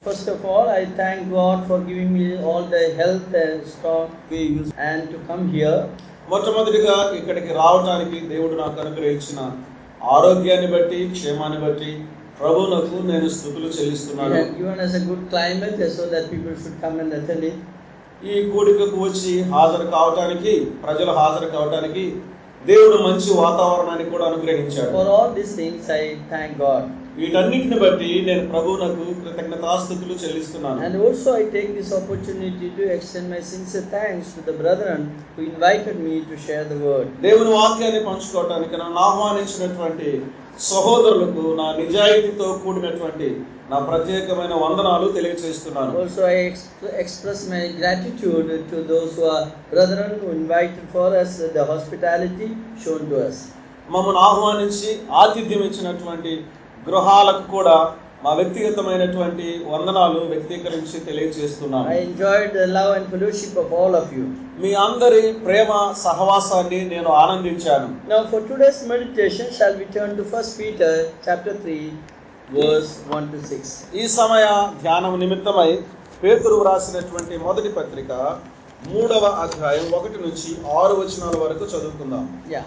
First of all, I thank God for giving me all the health and strong we use and to come here. మొట్టమొదటిగా ఇక్కడికి రావడానికి దేవుడు నాకు అనుగ్రహించిన ఆరోగ్యాన్ని బట్టి క్షేమాన్ని బట్టి ప్రభువునకు నేను స్తుతులు చెల్లిస్తున్నాను. He has given us a good climate so that people should come and attend it. ఈ కూడికకు వచ్చి హాజరు కావడానికి ప్రజలు హాజరు కావడానికి దేవుడు మంచి వాతావరణాన్ని కూడా అనుగ్రహించాడు. For all these things I thank God. వీటన్నిటిని బట్టి నేను ప్రభువునకు కృతజ్ఞతాస్తుతులు చెల్లిస్తున్నాను. And also I take this opportunity to extend my sincere thanks to the brethren who invited me to share the word. దేవుని వాక్యాన్ని పంచుకోవడానికి నన్ను ఆహ్వానించినటువంటి సహోదరులకు నా నిజాయితీతో కూడినటువంటి నా ప్రత్యేకమైన వందనాలు తెలియజేస్తున్నాను. Also I express my gratitude to those who are brethren who invited for us the hospitality shown to us. మమ్మల్ని ఆహ్వానించి ఆతిథ్యం ఇచ్చినటువంటి గృహాలకు కూడా మా వ్యక్తిగతమైనటువంటి వందనాలు వ్యక్తీకరించి తెలియజేస్తున్నాను. I enjoyed the love and fellowship of all of you. మీ అందరి ప్రేమ సహవాసాన్ని నేను ఆనందించాను. Now for today's meditation shall we turn to 1 Peter chapter 3 verse 1 to 6. ఈ సమయ ధ్యానం నిమిత్తమై పేతురు వ్రాసినటువంటి మొదటి పత్రిక 3వ అధ్యాయం 1 నుంచి 6 వచనాల వరకు చదువుకుందాం. Yeah.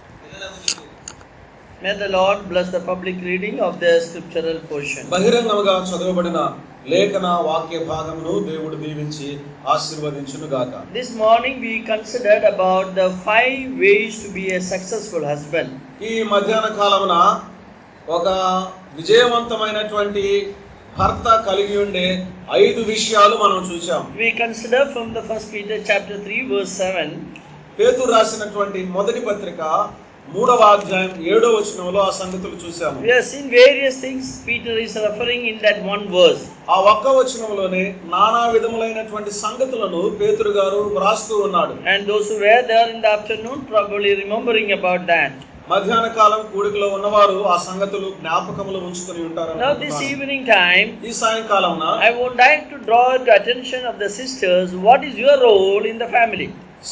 May the Lord bless the public reading of the scriptural portion. బహిరంగంగా చదవబడిన లేఖన వాక్య భాగమును దేవుడు దీవించి ఆశీర్వదించును గాక. This morning we considered about the 5 ways to be a successful husband. ఈ మధ్యాహ్న కాలమున ఒక విజయవంతమైనటువంటి భర్త కలిగి ఉండే 5 విషయాలు మనం చూసాం. We consider from the 1 Peter chapter 3 verse 7. పేతురు రాసినటువంటి మొదటి పత్రిక 3వ అధ్యాయం 7వ వచనంలో ఆ సంగతులు చూసాము. We have seen various things Peter is referring in that one verse. ఆ ఒక్క వచనంలోనే నానా విధములైనటువంటి సంగతులను పేతురు గారు వ్రాస్తూ ఉన్నాడు. And those who were there in the afternoon probably remembering about that. మధ్యాహ్న కాలం కూడికలో ఉన్నవారు ఆ సంగతులు జ్ఞాపకములో ఉంచుకొని ఉంటారు. Now this evening time, ఈ సాయంకాలమున I would like to draw the attention of the sisters. What is your role in the family?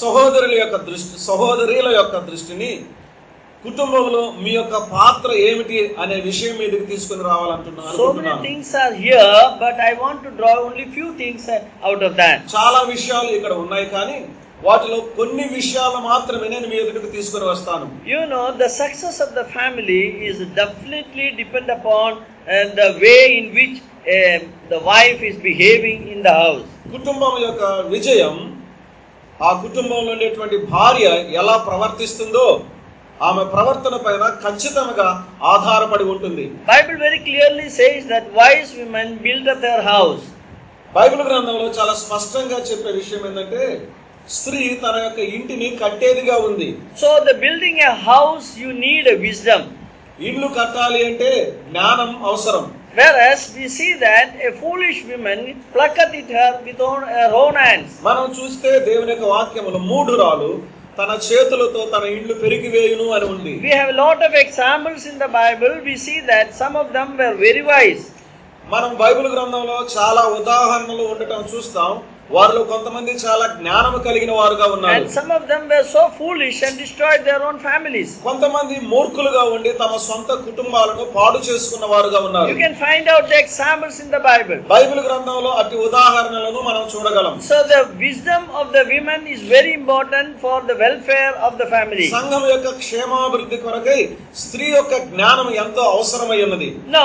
సహోదరుల యొక్క దృష్టిని కుటుంబంలో మీ యొక్క పాత్ర ఏమిటి అనే విషయం మీదకి తీసుకొని రావాలంటున్నాను. So many things are here, but I want to draw only few things out of that. చాలా విషయాలు ఇక్కడ ఉన్నాయి కానీ వాటిలో కొన్ని విషయాలు మాత్రమే నేను మీ ఎదుటికి తీసుకొని వస్తాను. You know, the success of the family is definitely depend upon the way in which the wife is behaving in the house. కుటుంబం యొక్క విజయం ఆ కుటుంబంలో ఉండేటువంటి భార్య ఎలా ప్రవర్తిస్తుందో ఆమె ప్రవర్తన పైన ఖచ్చితంగా ఆధారపడి ఉంటుంది. Bible very clearly says that wise women build up their house. Bible గ్రంథంలో చాలా స్పష్టంగా చెప్పే విషయం ఏంటంటే స్త్రీ తన యొక్క ఇంటిని కట్టేదిగా ఉంది. So the building a house you need a wisdom. ఇల్లు కట్టాలి అంటే జ్ఞానం అవసరం. Whereas we see that a foolish woman plucketh it with her own hands. మనం చూస్తే దేవుని యొక్క వాక్యములో మూఢురాలు తన చేతులతో తన ఇల్లు పెరిగివేయును అని ఉంది. We have a lot of examples in the Bible. We see that some of them were very wise. మనం బైబిల్ గ్రంథంలో చాలా ఉదాహరణలు ఉండటం చూస్తాం. వారిలో కొంతమంది చాలా జ్ఞానము కలిగిన వారుగా ఉన్నారు. And some of them were so foolish and destroyed their own families. కొంతమంది మూర్ఖులుగా ఉండి తమ సొంత కుటుంబాలను పాడు చేసుకున్న వారుగా ఉన్నారు. You can find out the examples in the Bible. Bible గ్రంథంలో అట్టి ఉదాహరణలను మనం చూడగలం. So the wisdom of the women is very important for the welfare of the family. సంఘం యొక్క క్షేమాభివృద్ధి కొరకై స్త్రీ యొక్క జ్ఞానం ఎంతో అవసరమై ఉన్నది. Now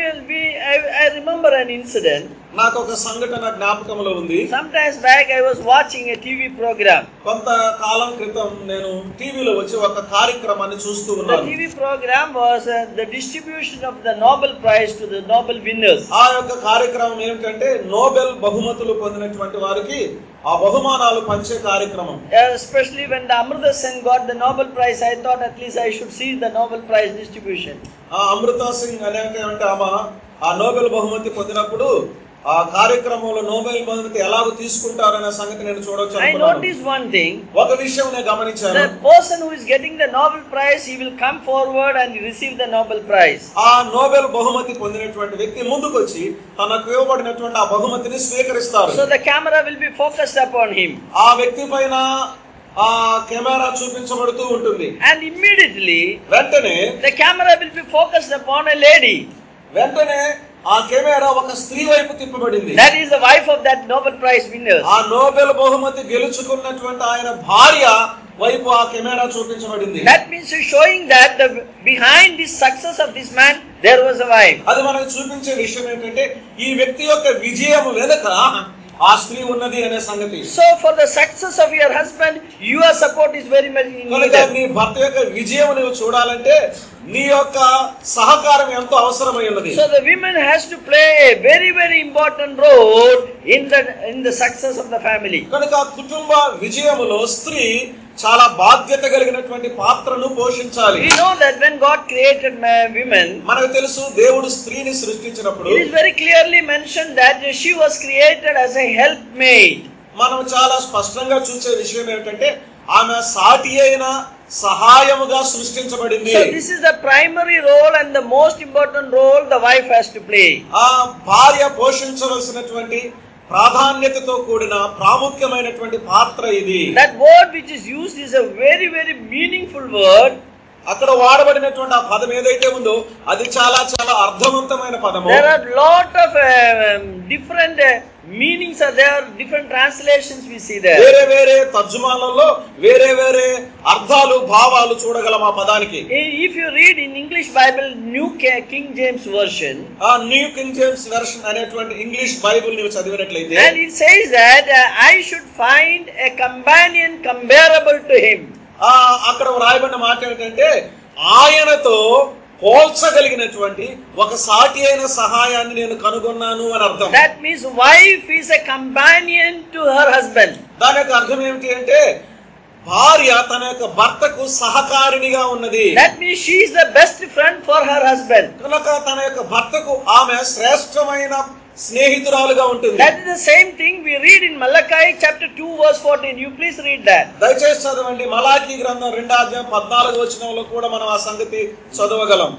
I remember an incident. నాకు ఒక సంఘటన జ్ఞాపకంలో ఉంది. Sometimes back I was watching a TV program. కొంతకాలం క్రితం నేను టీవీలో వచ్చి ఒక కార్యక్రమాన్ని చూస్తూ ఉన్నాను. The TV program was the distribution of the Nobel Prize to the Nobel winners. ఆ యొక్క కార్యక్రమం ఏమిటంటే నోబెల్ బహుమతులు పొందినటువంటి వారికి ఆ బహుమానాలు పంచే కార్యక్రమం. Especially when the Amrita Sen got the Nobel Prize, I thought at least I should see the Nobel Prize distribution. ఆ అమృతా సింగ్ అంటే ఆమె ఆ నోబెల్ బహుమతి పొందినప్పుడు ఆ కార్యక్రమంలో నోబెల్ బహుమతి ఎలాగో తీసుకుంటారనే సంగతి నేను చూడొచ్చు. I noticed one thing. ఒక విషయం నేను గమనించాను. The person who is getting the Nobel Prize, he will come forward and receive the Nobel Prize. ఆ నోబెల్ బహుమతి పొందినటువంటి వ్యక్తి ముందుకు వచ్చి తనకు ఇవ్వబడినటువంటి ఆ బహుమతిని స్వీకరిస్తారు. So the camera will be focused upon him. ఆ వ్యక్తి పైన ఆ కెమెరా చూపించబడుతూ ఉంటుంది. And immediately వెంటనే the camera will be focused upon a lady. వెంటనే ఆ కెమెరా ఒక స్త్రీ వైపు తిప్పబడింది. That is the wife of that Nobel Prize winner. ఆ నోబెల్ బహుమతి గెలుచుకున్నటువంటి ఆయన భార్య వైపు ఆ కెమెరా చూపించబడింది. That means showing that behind the success of this man there was a wife. అది మనకు చూపించే విషయం ఏంటంటే ఈ వ్యక్తి యొక్క విజయం వెనుక ఆ స్త్రీ ఉన్నది అనే సంగతి. So for the success of your husband, your support is very much needed. నీ భర్త యొక్క విజయం నువ్వు చూడాలంటే నీ యొక్క సహకారం ఎంతో అవసరమై ఉన్నది. So the woman has to play a very very important role in the success of the family. కనుక కుటుంబ విజయములో స్త్రీ చాలా బాధ్యత కలిగినటువంటి పాత్రను పోషించాలి. We know that when God created women, మనకు తెలుసు దేవుడు స్త్రీని సృష్టించినప్పుడు it is very clearly mentioned that she was created as a helpmate. మనం చాలా స్పష్టంగా చూసే విషయం ఏమిటంటే ఆమె సాటి అయిన సహాయముగా సృష్టించబడింది. So this is the primary role and the most important role the wife has to play. ఆ భార్య పోషించవలసినటువంటి ప్రాధాన్యతతో కూడిన ప్రాముఖ్యమైనటువంటి పాత్ర ఇది. That word which is used is a very very meaningful word. అక్కడ వాడబడినటువంటి ఆ పదం ఏదైతే ఉందో అది చాలా చాలా అర్థవంతమైన పదము. There are lot of different meanings are there, different translations we see there. వేరే వేరే తర్జుమాలలో వేరే వేరే అర్థాలు భావాలు చూడగలం ఆ పదానికి. If you read in English Bible New King James version, ఆ న్యూ కింగ్ జేమ్స్ వెర్షన్ అనేటువంటి ఇంగ్లీష్ బైబిల్ ని చదివినట్లయితే and it says that I should find a companion comparable to him. అక్కడ రాయబడిన మాట ఏంటంటే ఆయనతో పోల్చగలిగినటువంటి ఒక సాటి అయిన సహాయాన్ని నేను కనుగొన్నాను అని అర్థం. That means wife is a companion to her husband. దాని యొక్క అర్థం ఏమిటి అంటే భార్య తన యొక్క భర్తకు సహకారిణిగా ఉన్నది. That means she is the best friend for her husband. కనుక తన యొక్క భర్తకు ఆమె శ్రేష్టమైన స్నేహితురాలుగా ఉంటుంది. That is the same thing we read in Malachi chapter 2 verse 14. You please read that. దయచేసి చదవండి. మలాకీ గ్రంథం 2:14 కూడా మనం ఆ సంగతి చదవగలం.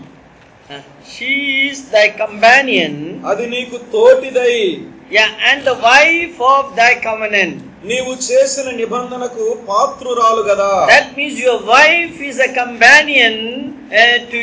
She is thy companion. అది నీకు తోటిదై. Yeah, and the wife of thy covenant. నీవు చేసిన నిబంధనకు పాత్రురాలు గదా. That means your wife is a companion to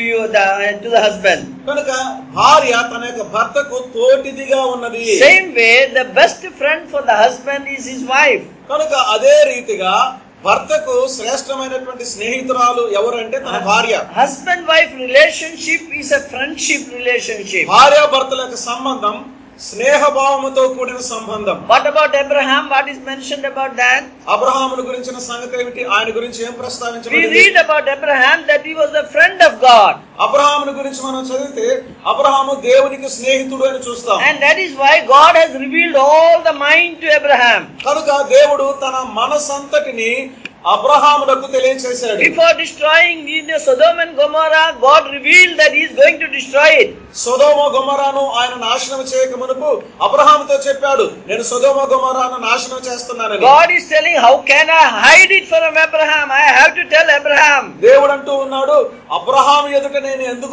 the husband. కనుక భార్య తన యొక్క భర్తకు తోటిదిగా ఉన్నది. Same way the best friend for the husband is his wife. కనుక అదే రీతిగా భర్తకు శ్రేష్టమైనటువంటి స్నేహితురాలు ఎవరంటే తన భార్య. Husband wife relationship is a friendship relationship. భార్య భర్తల యొక్క సంబంధం స్నేహభావముతో కూడిన సంబంధం. What about Abraham? What is mentioned about that? అబ్రహామును గురించిన సంగతి ఏమిటి? ఆయన గురించి ఏం ప్రస్తావించబడింది? We read about Abraham that he was a friend of God. అబ్రహామును గురించి మనం చదివితే అబ్రహాము దేవునికి స్నేహితుడు అని చూస్తాం. And that is why God has revealed all the mind to Abraham. కనుక దేవుడు తన మనసంతటిని అబ్రహామునకు తెలియచేశాడు. Before destroying Sodom and Gomorrah, God revealed that he is going to destroy it. సొదొమ గొమొరాను ఆయన నాశనం చేయక మునుపు అబ్రహాముతో చెప్పాడు, నేను సొదొమ గొమొరాను నాశనం చేస్తున్నానని. God is telling, how can I hide it from Abraham? I have to tell Abraham. దేవుడు అంటూ ఉన్నాడు, అబ్రహాము ఎదుట నేను ఎందుకు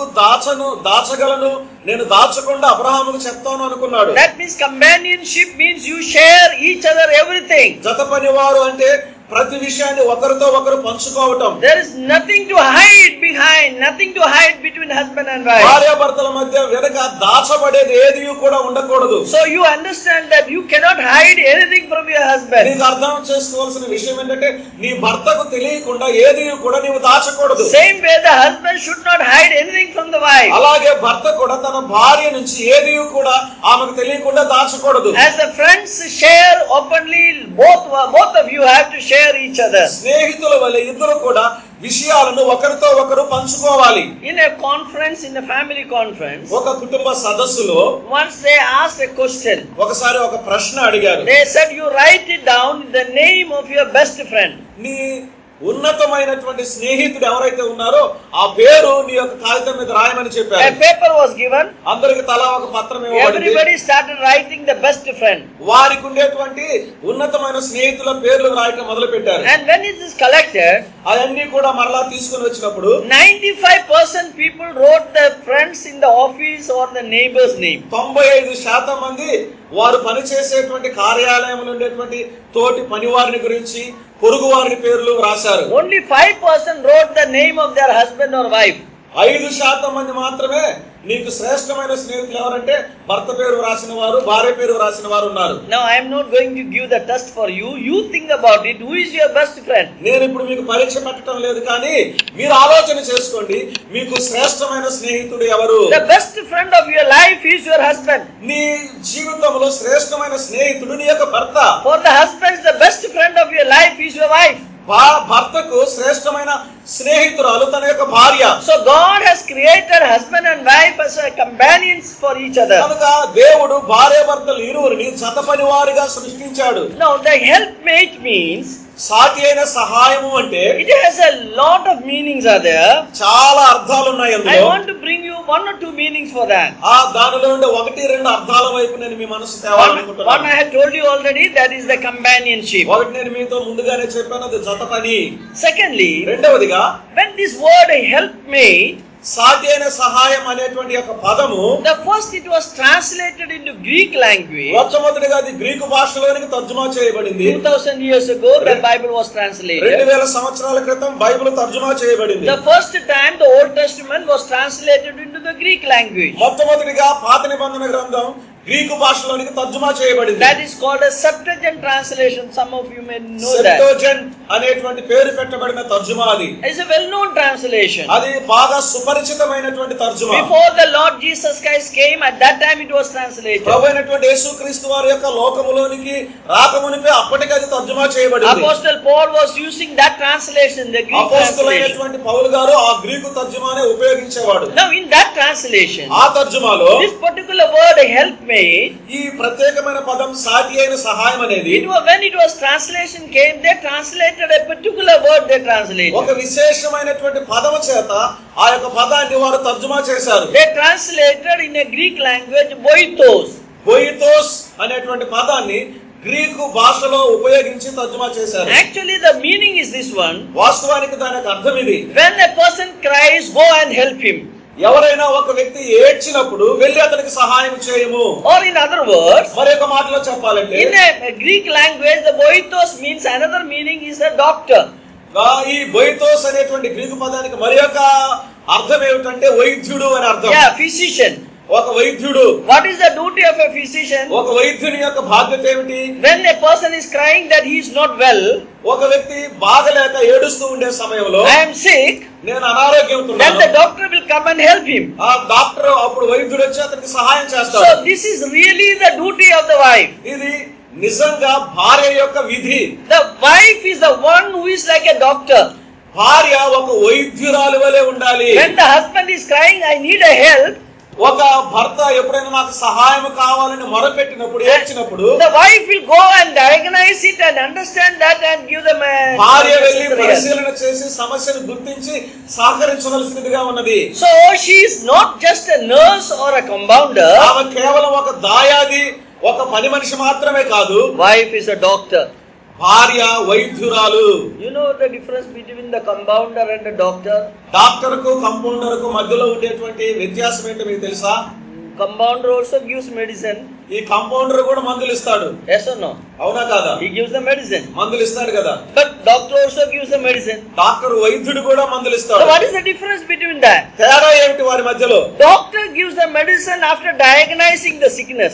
దాచగలను, నేను దాచకుండా అబ్రహాముకు చెప్తాను అనుకున్నాడు. That means companionship means you share each other everything. జత పనివారు అంటే ప్రతి విషయాన్ని ఒకరితో ఒకరు పంచుకోవటం. There is nothing to hide behind, nothing to hide between husband and wife. భార్యాభర్తల మధ్య వెనక దాచబడేది ఏది కూడా ఉండకూడదు. So you understand that you cannot hide anything from your husband. నీకు అర్థం చేసుకోవాల్సిన విషయం ఏంటంటే నీ భర్తకు తెలియకుండా ఏది కూడా నీవు దాచకూడదు. Same way the husband should not hide anything from the wife. అలాగే భర్త కూడా తన భార్య నుంచి ఏది కూడా ఆమెకు తెలియకుండా దాచకూడదు. As the friends share openly, both of you have to share each other. స్నేహితుల వలె ఇద్దరు కూడా విషయాలను ఒకరితో ఒకరు పంచుకోవాలి. In a conference, in a family conference, ఒక కుటుంబ సదస్సులో once they asked a question. ఒకసారి ఒక ప్రశ్న అడిగారు. They said, you write it down the name of your best friend. నీ ఉన్నతమైనటువంటి స్నేహితుడు ఎవరైతే ఉన్నారో ఆ పేరు నీ యొక్క కాగితం మీద రాయమని చెప్పారు. A paper was given. అందరికి తలా ఒక పత్రం ఇవ్వబడింది. Everybody started writing the best friend. వారికి ఉండేటువంటి ఉన్నతమైన స్నేహితుల పేర్లు రాయటం మొదలు పెట్టారు. And when it is collected, అవన్నీ కూడా మరలా తీసుకొని వచ్చినప్పుడు 95% people wrote the friends in the office or the neighbor's name. 95% మంది వారు పనిచేసేటువంటి కార్యాలయంలో ఉండేటువంటి తోటి పనివారిని గురించి పొరుగు వారి పేర్లు రాశారు. Only 5% wrote the name of their husband or wife. 5% మంది మాత్రమే నీకు శ్రేష్టమైన స్నేహితులు ఎవరంటే భర్త పేరు రాసిన వారు, భార్య పేరు రాసిన వారు ఉన్నారు. Now I am not going to give the test for you. You think about it. Who is your best friend? నేను ఇప్పుడు మీకు పరీక్ష పెట్టడం లేదు, కానీ మీరు ఆలోచన చేసుకోండి, మీకు శ్రేష్టమైన స్నేహితుడు ఎవరు? The best friend of your life is your husband. నీ జీవితంలో శ్రేష్టమైన స్నేహితుడు నీ యొక్క భర్త. For the husbands, the best friend of your life is your wife. భర్తకు శ్రేష్టమైన స్నేహితురాలు తన యొక్క భార్య. So God has created husband and wife as companions for each other. కనుక దేవుడు భార్యాభర్తలు ఇరువురిని జత పనివారిగా సృష్టించాడు. Now the helpmate means సాటి అయిన సహాయము అంటే it has a lot of meanings are there. చాలా అర్థాలు ఉన్నాయి అందులో. I want to bring you one or two meanings for that. దానిలో ఉండే ఒకటి రెండు అర్థాల వైపు నేను మీ మనసు తేవాలనుకుంటున్నాను. One I have told you already, that is the companionship. ఒకటి నేను మీతో ముందుగానే చెప్పాను, అది జత పని. Secondly, రెండవదిగా when this word helpmate, సాటి అయిన సహాయం అనేటువంటి యొక్క పదము, the first it was translated into Greek language. మొట్టమొదటిగా అది గ్రీకు భాషలోనికి తర్జుమా చేయబడింది. 2000 years ago the Bible was translated. 2000 సంవత్సరాల క్రితం బైబిల్ తర్జుమా చేయబడింది. The first time the Old Testament was translated into the Greek language. మొట్టమొదటిగా పాత నిబంధన గ్రంథం గ్రీకు భాషలోనికి తర్జుమా చేయబడింది. That is called a Septuagint translation. Some of you may know that. Septuagint అనేటువంటి పేరు పెట్టబడిన తర్జుమా అది. It's a well-known translation. అది బాగా సుపరిచితమైనటువంటి తర్జుమా. Before the Lord Jesus Christ came, at that time it was translated. ప్రభువైనటువంటి యేసుక్రీస్తు వారి యొక్క లోకములోనికి రాకమునిపే అప్పటికే అది తర్జుమా చేయబడింది. Apostle Paul was using that translation, the Greek translation. అపోస్తలుడైనటువంటి Paul గారు ఆ గ్రీకు తర్జుమానే ఉపయోగించేవాడు. Now in that translation, ఆ తర్జుమాలో this particular word helpmate, ఈ ప్రత్యేకమైన పదం సాటి అయిన సహాయం అనేది, when it was translation came, they translated a particular word, they translated. ఒక విశేషమైనటువంటి పదము చేత ఆ యొక్క పదాన్ని వారు తర్జుమా చేశారు. They translated in a Greek language boitos. బోయితోస్ అనేటువంటి పదాన్ని గ్రీకు భాషలో ఉపయోగించి తర్జుమా చేశారు. Actually the meaning is this one. వాస్తవానికి దానికి అర్థం ఇది. When a person cries, go and help him. ఎవరైనా ఒక వ్యక్తి ఏడ్చినప్పుడు వెళ్ళి అతనికి సహాయం చేయము. Or in other words, మరొక మాటలో చెప్పాలంటే, in a Greek language the boitos means another meaning is a doctor. ఈ బోయితోస్ అనేటువంటి గ్రీకు పదానికి మరొక అర్థం ఏమిటంటే వైద్యుడు అని అర్థం. Yeah, physician. ఒక వైద్యుడు. What is the duty of a physician? ఒక వైద్యుని యొక్క బాధ్యత ఏమిటి? When a person is crying that he is not well, ఒక వ్యక్తి బాగలేక ఏడుస్తూ ఉండే సమయంలో, I am sick, నేను అనారోగ్యంతో then the doctor will come and help him. ఆ డాక్టర్ అప్పుడు వైద్యుడు వచ్చి అతనికి సహాయం చేస్తాడు. So this is really the duty of the wife. ఇది నిజంగా భార్య యొక్క విధి. The wife is the one who is like a doctor. భార్య ఒక వైద్యురాలు వలె ఉండాలి. When the husband is crying, I need a help, ఒక భర్త ఎప్పుడైనా నాకు సహాయం కావాలని మొరపెట్టినప్పుడు, ఏడ్చినప్పుడు, the wife will go and diagnose it and understand that and give them a భార్య వెళ్ళి పరిశీలన చేసి సమస్యను గుర్తించి సహకరించవలసినదిగా ఉన్నది. So she is not just a nurse or a compounder. ఆమె కేవలం ఒక దాయాది, ఒక పని మనిషి మాత్రమే కాదు. Wife is a doctor. భార్య వైద్యురాలు. You know the difference between the compounder and the doctor? Doctor కు కంపౌండర్ కు మధ్యలో ఉండేటువంటి వ్యత్యాసం ఏంటో మీకు తెలుసా? Compounder also gives medicine. ఈ కంపౌండర్ కూడా మందులు ఇస్తాడు. Yes or no? అవునా కాదా? He gives the medicine. మందులు ఇస్తాడు కదా. But doctor also gives the medicine. Doctor వైద్యుడు కూడా మందులు ఇస్తాడు. So what is the difference between that? తేడా ఏమిటి వారి మధ్యలో? Doctor gives the medicine after diagnosing the sickness.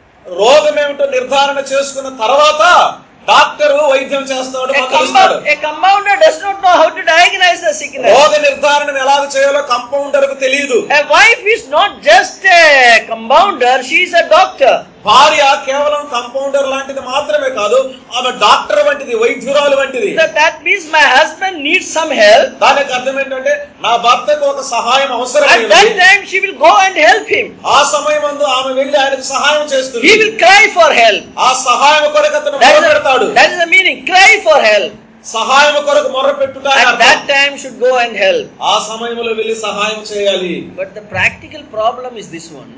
రోగం ఏమిటో నిర్ధారణ చేసుకున్న తర్వాత డాక్టర్ వైద్యం చేస్తాడు, మందులు ఇస్తాడు. A compounder does not know how to diagnose the sickness. రోగ నిర్ధారణ ఎలా చేయాలో కంపౌండర్ కు తెలియదు. A wife is not just a compounder, she is a doctor. భార్య కేవలం కంపౌండర్ లాంటిది మాత్రమే కాదు, ఆమె డాక్టర్ వంటిది, వైద్యురాలు వంటిది. That means my husband needs some help. దానికి అర్థం ఏంటంటే నా భర్తకు ఒక సహాయం అవసరం. At that time she will go and help him. ఆ సమయమందు ఆమె వెళ్ళి ఆయనకు సహాయం చేస్తుంది. He will cry for help. ఆ సహాయం కొరకు అతను మొరపెడతాడు. That is the meaning, cry for help. సహాయం కొరకు మొరపెట్టుట. At that time should go and help. ఆ సమయంలో వెళ్ళి సహాయం చేయాలి. But the practical problem is this one.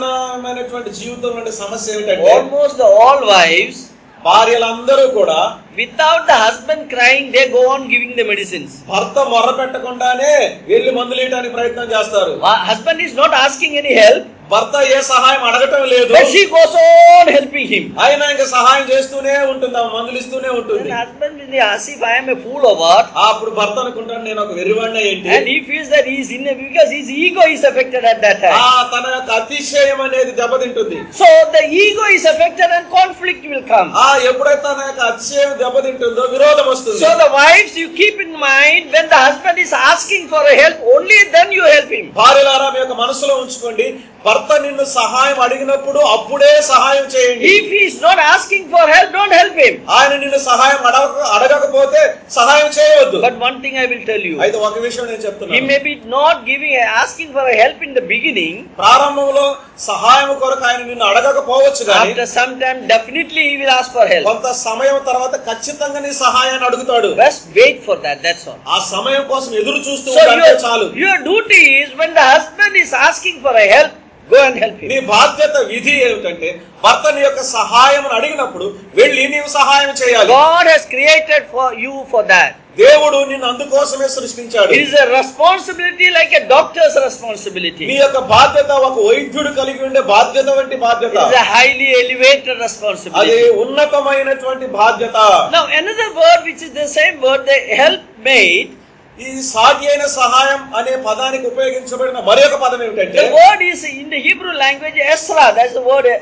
అనుసరణమైనటువంటి జీవితంలో సమస్య ఏమిటంటే, almost all wives, భార్యలందరూ కూడా without the husband crying, they go on giving the medicines. భర్త మొర్ర పెట్టకుండానే వెళ్ళి మందులు ఇవ్వడానికి ప్రయత్నం చేస్తారు. Husband is not asking any help. భర్త ఏ సహాయం అడగటం లేదు. But she goes on helping him. ఆయన ఇంకా సహాయం చేస్తూనే ఉంటుంది, మందులు ఇస్తూనే ఉంటుంది. And husband will ask if I am a fool or what. అప్పుడు భర్త అనుకుంటాడు నేను ఒక వెర్రివాడినా ఏంటి. And he feels that he is in a, because his ego is affected at that time. తన యొక్క అతిశయం అనేది దెబ్బతింటుంది. So the ego is affected and conflict will come. ఎప్పుడైతే తన యొక్క అతిశయం దెబ్బతింటుందో విరోధం వస్తుంది. So the wives, you keep in mind, when the husband is asking for a help, only then you help him. భార్యలారా మీ యొక్క మనసులో ఉంచుకోండి, భర్త నిన్ను సహాయం అడిగినప్పుడు అప్పుడే సహాయం చేయండి. If he is not asking for help, don't help him. ఆయన నిన్ను సహాయం అడగకపోతే సహాయం చేయవద్దు. But one thing I will tell you. అయితే ఒక విషయం నేను చెప్తున్నాను. He may be not asking for a help in the beginning. ప్రారంభంలో సహాయం కొరకు ఆయన నిన్ను అడగకపోవచ్చు కానీ after some time definitely he will ask for help. కొంత సమయం తర్వాత ఖచ్చితంగా నీ సహాయాన్ని అడుగుతాడు. Just wait for that, that's all. ఆ సమయం కోసం ఎదురు చూస్తూ ఉంటే చాలు. Your duty is, when the husband is asking for a help, go and help him. నీ బాధ్యత విధి ఏమిటంటే భర్త నీ యొక్క సహాయం అడిగినప్పుడు వెళ్ళి నీవు సహాయం చేయాలి. God has created for you for that. దేవుడు నిన్ను అందుకోసమే సృష్టించాడు. It is a responsibility like a doctor's responsibility. నీ యొక్క బాధ్యత ఒక వైద్యుడు కలిగి ఉండే బాధ్యత వంటి బాధ్యత. It is a highly elevated responsibility. అది ఉన్నతమైనటువంటి బాధ్యత. Now another word which is the same word, the helpmate. ఈ సాటి అయిన సహాయం అనే పదానికి ఉపయోగించబడిన మరి ఒక పదం ఏమిటంటే, the word is in the Hebrew language Esra. That's the word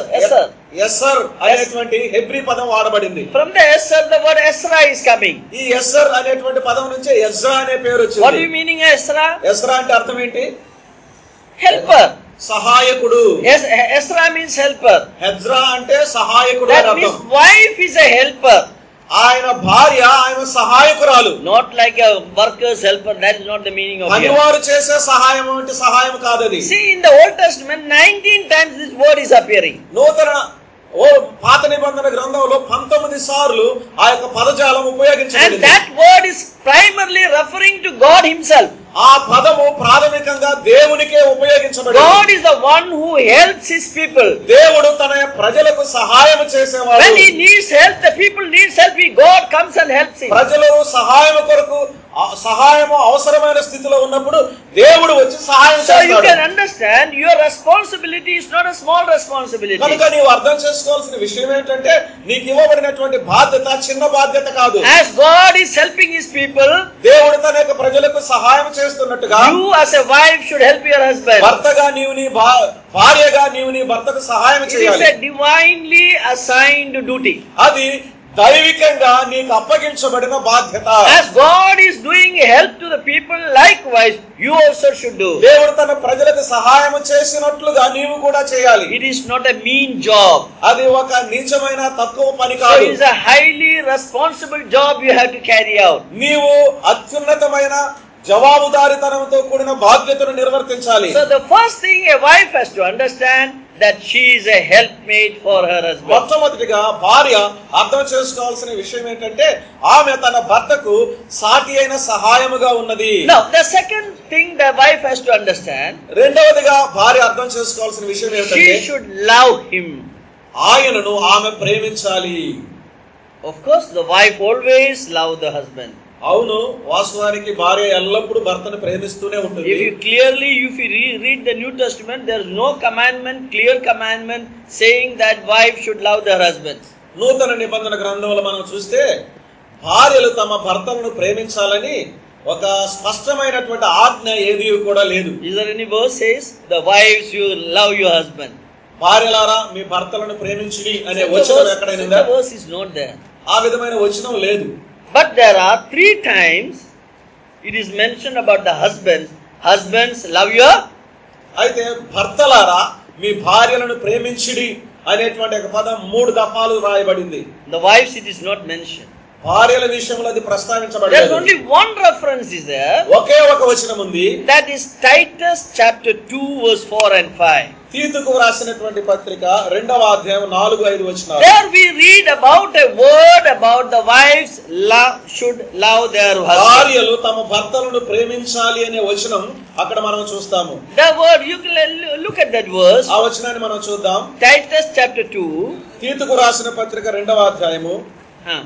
Esser అనేటువంటి హెబ్రీ పదం వాడబడింది. From the Esser the word Esra is coming. ఈ ఎస్సర్ అనేటువంటి పదం నుంచి ఎజ్రా అనే పేరు వచ్చింది. What do you meaning Esra? Esra అంటే అర్థం ఏంటి? Helper. సహాయకుడు. Yes, Esra means helper. Ezra అంటే సహాయకుడు అని That అర్థం. means wife is a helper. ఆయన భార్య ఆయన సహాయకురాలు. Not like a worker's helper. That is not the meaning of here. పనివారు చేసే సహాయం అంటే సహాయం కాదది. See, in the Old Testament 19 times this word is appearing. పాత నిబంధన గ్రంథంలో 19 సార్లు ఆ యొక్క పదజాలం ఉపయోగించబడింది. And that word is primarily referring to God himself. ఆ పదము ప్రాథమికంగా దేవునికే ఉపయోగించబడింది. God is the one who helps his people. దేవుడు తన ప్రజలకు సహాయం చేసేవాడు. When he needs help, the people needs help, God comes and helps him. ప్రజలు సహాయం కొరకు సహాయం అవసరమైన స్థితిలో ఉన్నప్పుడు దేవుడు వచ్చి సహాయం చేస్తాడు. So you can understand your responsibility is not a small responsibility. కనుక నీవు అర్థం చేసుకోవాల్సిన విషయం ఏంటంటే నీకు ఇవ్వబడినటువంటి బాధ్యత చిన్న బాధ్యత కాదు. As God is helping his people, దేవుడు తన యొక్క ప్రజలకు సహాయం చేస్తున్నట్టుగా you as a wife should help your husband. భర్తగా నీవు నీ భార్యగా నీవు నీ భర్తకు సహాయం చేయాలి. It is a divinely assigned duty. అది దైవికంగా నీకు అప్పగించబడిన బాధ్యత. As God is doing help to the people, likewise you also should do. దేవుడు తన ప్రజలకు సహాయం చేసినట్లుగా నీవు కూడా చేయాలి. It is not a mean job. అది ఒక నీచమైన తక్కువ పని కాదు. It is a highly responsible job you have to carry out. నీవు అత్యున్నతమైన జవాబుదారీతనంతో కూడిన బాధ్యతను నిర్వర్తించాలి. So the first thing a wife has to understand, that she is a helpmate for her husband. మొట్టమొదటిగా భార్య అర్థం చేసుకోవాల్సిన విషయం ఏంటంటే ఆమె తన భర్తకు సాటి అయిన సహాయముగా ఉన్నది. Now the second thing the wife has to understand, రెండవదిగా భార్య అర్థం చేసుకోవాల్సిన విషయం ఏంటంటే she should love him. ఆయనను ఆమె ప్రేమించాలి. Of course the wife always love the husband. అవును, వాస్తవానికి భార్య ఎల్లప్పుడూ భర్తను ప్రేమిస్తూనే ఉంటుంది. If you read the New Testament, there is no clear commandment saying that wife should love their husbands. నూతన నిబంధన గ్రంథంలో మనం చూస్తే భార్యలు తమ భర్తలను ప్రేమించాలని ఒక స్పష్టమైనటువంటి ఆజ్ఞ ఏది కూడా లేదు. Is there any verse says the wives you love your husband? భార్యలారా మీ భర్తలను ప్రేమించుడి అనే వచనం ఎక్కడైనా ఉందా? The verse is not there. ఆ విధమైన వచనం లేదు. But there are 3 times it is mentioned about the husbands. Husbands, love your. అయితే భర్తలారా మీ భార్యలను ప్రేమించుడి అనేటువంటి ఒక పదం 3 దఫాలు రాయబడింది. The wives it is not mentioned. భార్యల విషయంలో అది ప్రస్తావించబడలేదు. There is only one reference is there. ఒకే ఒక వచనం ఉంది. That is Titus chapter 2 verse 4 and 5. తీతుకు రాసినటువంటి పత్రిక 2వ అధ్యాయం 4-5 వచనాలు. There we read about a word about the wives should love their husbands. భార్యలు తమ భర్తలను ప్రేమించాలి అనే వచనం అక్కడ మనం చూస్తాము. The word, you can look at that verse. ఆ వచనాన్ని మనం చూద్దాం. Titus chapter 2. తీతుకు రాసిన పత్రిక 2వ అధ్యాయము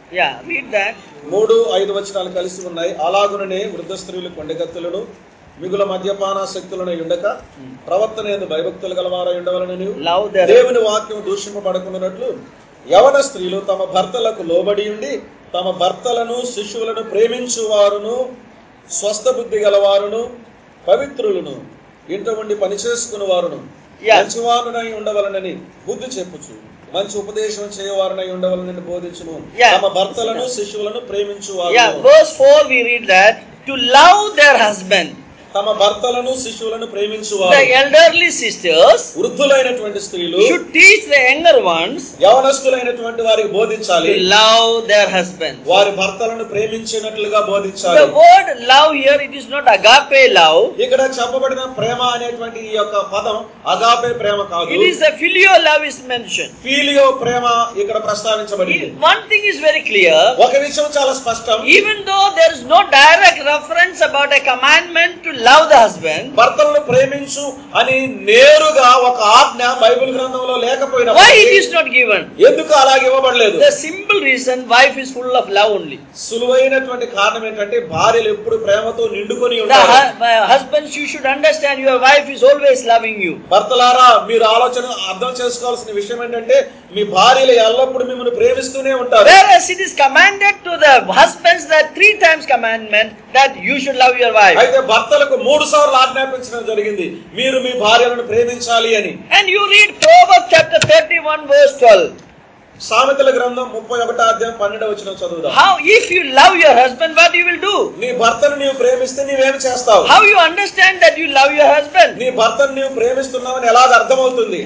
Yeah, read that. 3-5 వచనాలు కలిసి ఉన్నాయి. అలాగుననే వృద్ధ స్త్రీలు కొండెగత్తులను మిగుల మద్యపానాసక్తులను ఉండక ప్రవర్తన యందు భయభక్తులు గలవారై ఉండవలెనని దేవుని వాక్యం దూషింపబడకున్నట్లు యవన స్త్రీలు తమ భర్తలకు లోబడి ఉండి తమ భర్తలను శిశువులను ప్రేమించువారును స్వస్థ బుద్ధి గలవారును పవిత్రులను ఇంట ఉండి పని చేసుకుని వారును మంచివారునై ఉండవలనని బుద్ధి చెప్పుచు మంచి ఉపదేశం చేయవారునై ఉండవలనని బోధించును తమ భర్తలను శిశువులను ప్రేమించువారు. Verse 4 we read that to love their husband. తమ భర్తలను శిశువులను ప్రేమించువారు. The elderly sisters వృద్ధులైనటువంటి స్త్రీలు should teach the younger ones యవనస్తులైనటువంటి వారికి బోధించాలి to love their husband. వారి భర్తలను ప్రేమించినట్లుగా బోధించాలి. The word love here, it is not agape love. ఇక్కడ చెప్పబడిన ప్రేమ అనేటువంటి ఈ యొక్క పదం అగాపే ప్రేమ కాదు. It is a filial love is mentioned. Phileo ప్రేమ ఇక్కడ ప్రస్తావించబడింది. One thing is very clear. ఒక విషయం చాలా స్పష్టం. Even though there is no direct reference about a commandment to love the husband, భర్తలను ప్రేమించు అని నేరుగా ఒక ఆజ్ఞ బైబిల్ గ్రంథంలో లేకపోయినా why it is not given? ఎందుకు అలాగే ఇవ్వబడలేదు? The simple reason, wife is full of love only. సులువైనటువంటి కారణం ఏంటంటే భార్యలు ఎప్పుడు ప్రేమతో నిండుకొని ఉంటారు. Husbands, you should understand your wife is always loving you. భర్తలారా మీరు ఆలోచన అర్థం చేసుకోవాల్సిన విషయం ఏంటంటే మీ భార్యలు ఎల్లప్పుడూ మిమ్మల్ని ప్రేమిస్తూనే ఉంటారు. Whereas it is commanded to the husbands that 3 times commandment that you should love your wife. అయితే భర్తలకు 3 సార్లు ఆజ్ఞాపించడం జరిగింది మీరు మీ భార్యలను ప్రేమించాలి అని. And you read Proverbs chapter 31 verse 12. సామెతల గ్రంథం 31వ అధ్యాయం 12వ వచనం చదువుదాం. How if you love your husband, what you will do? నీ భర్తను నీవు ప్రేమిస్తే నీవేం చేస్తావు? How you understand that you love your husband? నీ భర్తను నీవు ప్రేమిస్తున్నావని ఎలాగ అర్థమవుతుంది?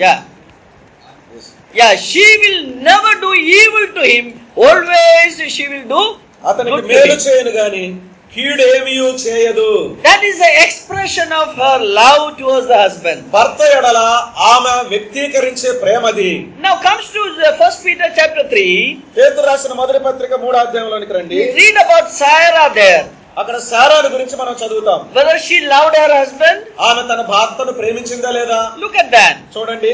Yeah, she will never do evil to him. Always she will do అతనికి మేలు చేయను గాని కీడేమియూ చేయదు. That is the expression of her love towards the husband. భర్త ఎడల ఆమె వ్యక్తీకరించే ప్రేమది. Now comes to the 1 Peter chapter 3. పేతురు రాసిన మొదటి పత్రిక 3వ అధ్యాయంలోనికి రండి. Read about Sarah there. అక్కడ శారాను గురించి మనం చదువుతాం. Whether she loved her husband? ఆమె తన భర్తను ప్రేమించిందా లేదా? Look at that. చూడండి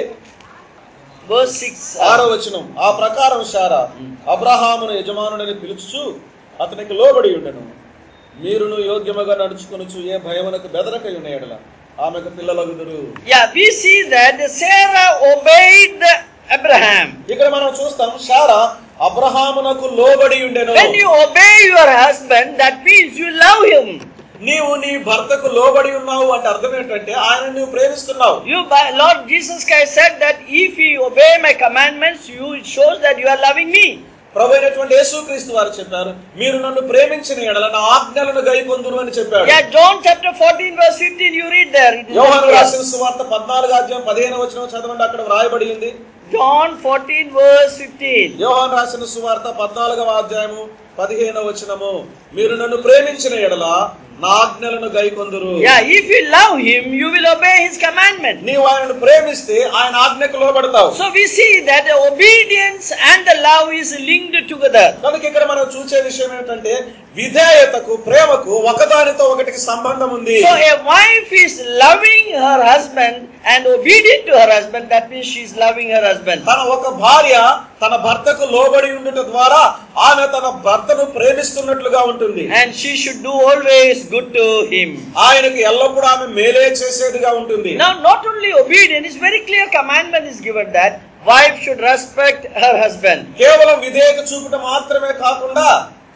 verse 6. 6వ వచనం. ఆ ప్రకారం శారా అబ్రహామును యజమానుడని పిలుచుచు అతనికి లోబడి ఉండెను. మీరును యోగ్యముగా నడుచుకొనుచు ఏ భయమునకు బెదరక ఉన్న యెడల ఆమెకు పిల్లలగుదురు. Yeah, we see that Sarah obeyed Abraham. ఇక్కడ మనం చూస్తాం శారా అబ్రహామునకు లోబడి ఉండెను. When you obey your husband, that means you love him. నీవు నీ భర్తకు లోబడి ఉన్నావు అంటే అర్థం ఏంటంటే ఆయన నువ్వు ప్రేమిస్తున్నావు. Lord Jesus Christ said that if you obey my commandments, it shows that you are loving me. ప్రభువైనటువంటి యేసుక్రీస్తు వారు చెప్పారు మీరు నన్ను ప్రేమించిన యెడల నా ఆజ్ఞలను గైకొందురు అని చెప్పారు. Yeah, John chapter 14 verse 15 you read there. యోహాను రాసిన సువార్త 14వ అధ్యాయం 15వ వచనం చదవండి అక్కడ వ్రాయబడి ఉంది. John 14 verse 15. యోహాను రాసిన సువార్త 14వ అధ్యాయము 15వ వచనము మీరు నన్ను ప్రేమించిన యెడల నా ఆజ్ఞలను గైకొందురు. Yeah, if you love him, you will obey his commandment. నీవు ఆయనను ప్రేమిస్తే ఆయన ఆజ్ఞకు లోబడతావు. So we see that the obedience and the love is linked together. కనుక ఇక్కడ మనం చూసే విషయం ఏంటంటే విధేయతకు ప్రేమకు ఒకదానితో ఒకటికి సంబంధం ఉంది. So a wife is loving her husband and obedient to her husband, that means she is loving her husband. తన ఒక భార్య తన భర్తకు లోబడి ఉండుట ద్వారా ఆమె తన భర్తను ప్రేమిస్తున్నట్లుగా ఉంటుంది. And she should do always good to him. ఆయనకు ఎల్లప్పుడూ ఆమె మేలే చేసేదిగా ఉంటుంది. Now not only obedience, it's very clear commandment is given that wife should respect her husband. కేవలం విధేయత చూపుట మాత్రమే కాకుండా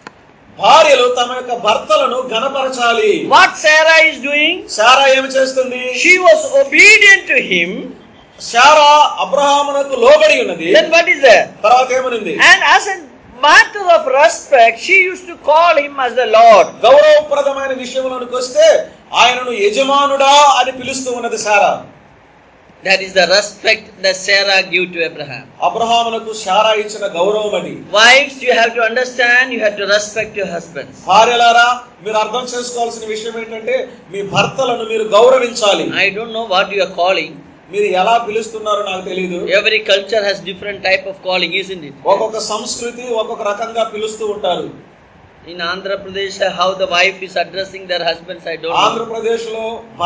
భార్యలు తమ యొక్క భర్తలను ఘనపరచాలి. What Sarah is doing? Sarah ఏమి చేస్తుంది? She was obedient to him. Sarah అబ్రహామునకు లోబడి ఉన్నది. Then what is there? తర్వాత ఏమనింది? And as a matter of respect, she used to call him as the Lord. గౌరవప్రదమైన విషయములకు వస్తే ఆయనను యజమానుడా అని పిలుస్తూ ఉన్నది Sarah. That is the respect that Sarah gave to Abraham. అబ్రహామునకు Sarah ఇచ్చిన గౌరవం అది. Wives, you have to understand, you have to respect your husbands. భార్యలారా మీరు అర్థం చేసుకోవాల్సిన విషయం ఏంటంటే మీ భర్తలను మీరు గౌరవించాలి. I don't know what you are calling. మీరు ఎలా పిలుస్తున్నారో నాకు తెలియదు. Every culture has different type of calling, isn't it? ఒక్కొక్క సంస్కృతి ఒక్కొక్క రకంగా పిలుస్తూ ఉంటారు. In Andhra Pradesh, how the wife is addressing their husbands, I don't know. ఆంధ్రప్రదేశ్లో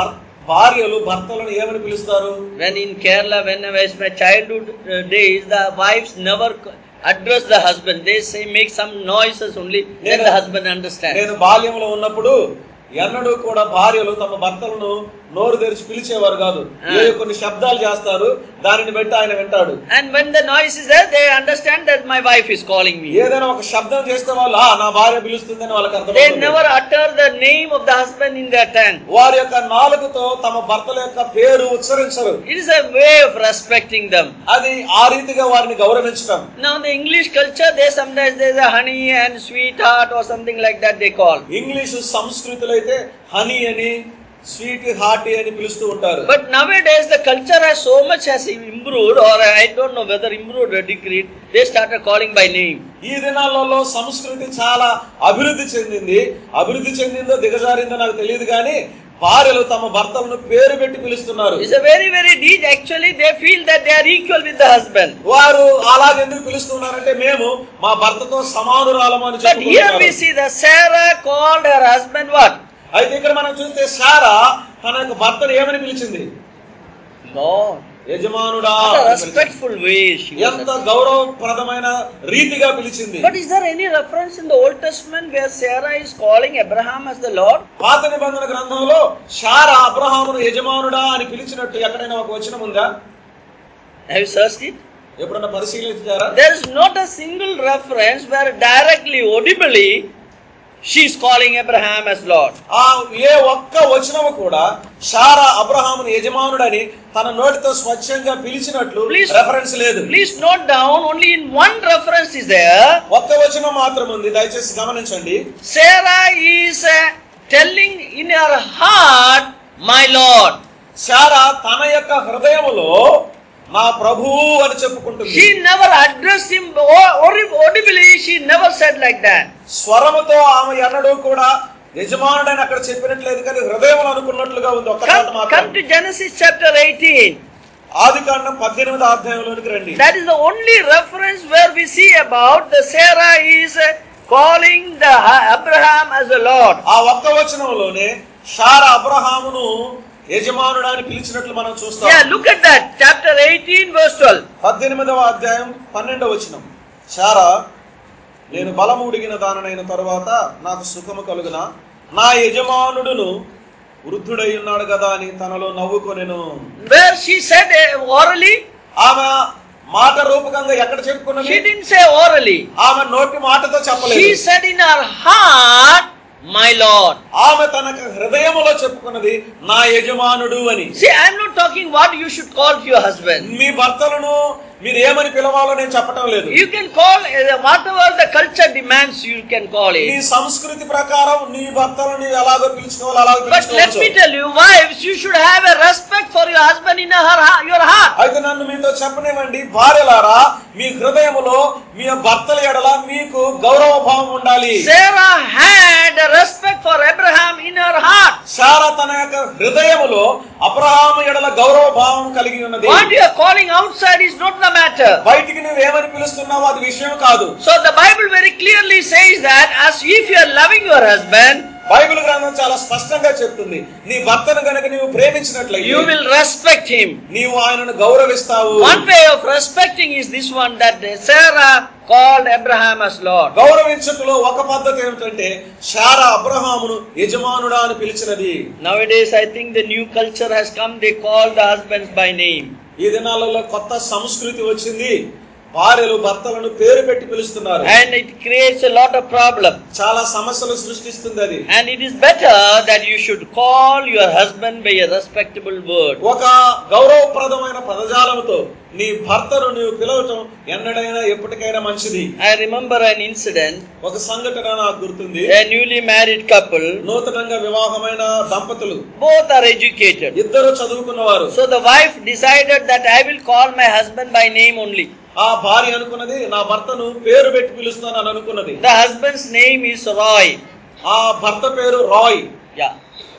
భార్యలు భర్తలను ఏమని పిలుస్తారు? When in Kerala, when I was my childhood days, the wives never address the husband. They say make some noises only, then the husband understands. నేను బాల్యంలో ఉన్నప్పుడు ఎన్నడూ కూడా భార్యలు తమ భర్తలను నోరు తెరిచి పిలిచేవారు కాదు. కొన్ని శబ్దాలు చేస్తారు, దానిని బట్టి ఆయన వింటాడు. And when the noise is there, they understand that my wife is calling me. ఏదైనా ఒక శబ్దం చేస్తే వాళ్ళు నా భార్య పిలుస్తుందని వాళ్ళకి అర్థమవుతుంది. They never utter the name of the husband in their tongue. వారి యొక్క నాలుకతో తమ భర్తల యొక్క పేరు ఉచ్చరించరు. It is a way of respecting them. అది ఆ రీతిగా వారిని గౌరవించడం. Now in the English culture, they sometimes there's a honey and sweetheart or something like that they call. English సంస్కృతిలో అయితే హనీ అని స్వీట్ హార్ట్ అని పిలుస్తూ ఉంటారు. But nowadays the culture has so much has improved, or I don't know whether improved or decreased. They started calling by name. ఈ దినాలలో సంస్కృతి చాలా అభివృద్ధి చెందిందో దిగజారిందో నాకు తెలియదు కానీ భార్యలు తమ భర్తలను పేరు పెట్టి పిలుస్తున్నారు. It's a very very deep. Actually they feel that they are equal with the husband. వారు అలాగే ఎందుకు పిలుస్తున్నారంటే మేము మా భర్తతో సమానురాలము అని చెప్పుకుంటున్నారు. But here we see that Sarah called her husband what? అయితే ఇక్కడ మనం చూస్తే సారా తన యొక్క భర్తను ఏమని పిలిచింది? Lord. యజమానుడా. Respectful way she was. ఎంత గౌరవప్రదమైన రీతిగా పిలిచింది. But is there any reference in the Old Testament where Sarah is calling Abraham as the Lord? పాత నిబంధన గ్రంథంలో సారా అబ్రహామును యజమానుడా అని పిలిచినట్టు ఎక్కడైనా ఒక వచనం ఉందా? Have you searched it? ఎప్పుడన్నా పరిశీలించారా? There is not a single reference where directly audibly she is calling Abraham as Lord. ఏ ఒక్క వచనము కూడా సారా అబ్రహామును యజమానుడని తన నోటితో స్వచ్ఛంగా పిలిచినట్లు రెఫరెన్స్ లేదు. Please note down, only in one reference is there. ఒక్క వచనం మాత్రం ఉంది, దయచేసి గమనించండి. Sarah is telling in her heart, my Lord. సారా తన యొక్క హృదయములో నా ప్రభువు అని చెప్పుకుంటుంది. She never addressed him audibly. She never said like that. స్వరముతో ఆమె ఎన్నడూ కూడా యజమానుడని అక్కడ చెప్పినట్లేదు, కానీ హృదయంలో అనుకున్నట్లుగా ఉంది. ఒక్క మాట మాత్రం. Come to Genesis chapter 18. ఆదికాండం 18వ అధ్యాయంలోనికి రండి. That is the only reference where we see about the Sarah is calling the Abraham as the Lord. ఆ ఒక్క వచనంలోనే సారా అబ్రహామును యజమానుడాన్ని పిలిచినట్లు మనం చూస్తాం. Yeah, look at that. Chapter 18 verse 12. 18వ అధ్యాయం 12వ వచనం. సారా, నేను బలము ఉడిగిన దానైన తరువాత నాకు సుఖము కలుగునా, నా యజమానుడును వృద్ధుడై ఉన్నాడు కదా అని తనలో నవ్వుకొనెను. Where she said orally? ఆమె మాట రూపకంగా ఎక్కడ చెప్పుకున్నది? She didn't say orally. ఆమె నోటి మాటతో చెప్పలేదు. She said in her heart, my Lord. ఆమె తన హృదయములో చెప్పుకున్నది నా యజమానుడు అని. See, I am not talking what you should call to your husband. మీ భర్తలను మీరు ఏమని పిలవాలో నేను చెప్పటం లేదు. You can call whatever the culture demands, you can call it. నీ సంస్కృతి ప్రకారం నీ భర్తలను ఎలాగో పిలుచుకోవాలి అలాగో పిలుచుకోవచ్చు. But let me tell you, wives, you should have a respect for your husband in your heart. అయితే నన్ను మీతో చెప్పనివ్వండి, భార్యలారా, మీ హృదయములో మీ భర్తల ఎడల మీకు గౌరవ భావం ఉండాలి. Sarah had a respect for Abraham in her heart. సారా తన యొక్క హృదయములో అబ్రహాము ఎడల గౌరవ భావం కలిగి ఉన్నది. What you are calling outside is not the matter. బయటికి నువ్వు ఏమని పిలుస్తున్నావో అది విషయం కాదు. So the Bible very clearly says that as if you are loving your husband, Bible గ్రంథం చాలా స్పష్టంగా చెప్తుంది, నీ భర్తను గనుక నీవు ప్రేమించినట్లయితే you will respect him. నీవు ఆయనను గౌరవిస్తావు. One way of respecting is this one, that Sarah called Abraham as Lord. గౌరవించుటలో ఒక పద్ధతి ఏమిటంటే సారా అబ్రహామును యజమానుడా అని పిలిచినది. Nowadays I think the new culture has come, they call the husbands by name. ఈ దినాలలో కొత్త సంస్కృతి వచ్చింది, భార్యలు భర్తలను పేరు పెట్టి పిలుస్తున్నారు. And it creates a lot of problem. చాలా సమస్యలు సృష్టిస్తుంది అది. And it is better that you should call your husband by a respectable word. ఒక గౌరవప్రదమైన పదజాలముతో నీ భర్తను నీవు పిలవటం ఎన్నడైనా ఎప్పటికైనా మంచిది. I remember an incident. ఒక సంఘటన నాకు గుర్తుంది. A newly married couple, నూతనంగా వివాహమైన దంపతులు, both are educated. ఇద్దరు చదువుకున్నవారు. So the wife decided that I will call my husband by name only. ఆ భార్య అనుకున్నది, నా భర్తను పేరు పెట్టి పిలుస్తాను అని అనుకున్నది. The husband's name is Roy. ఆ భర్త పేరు Roy. Yeah.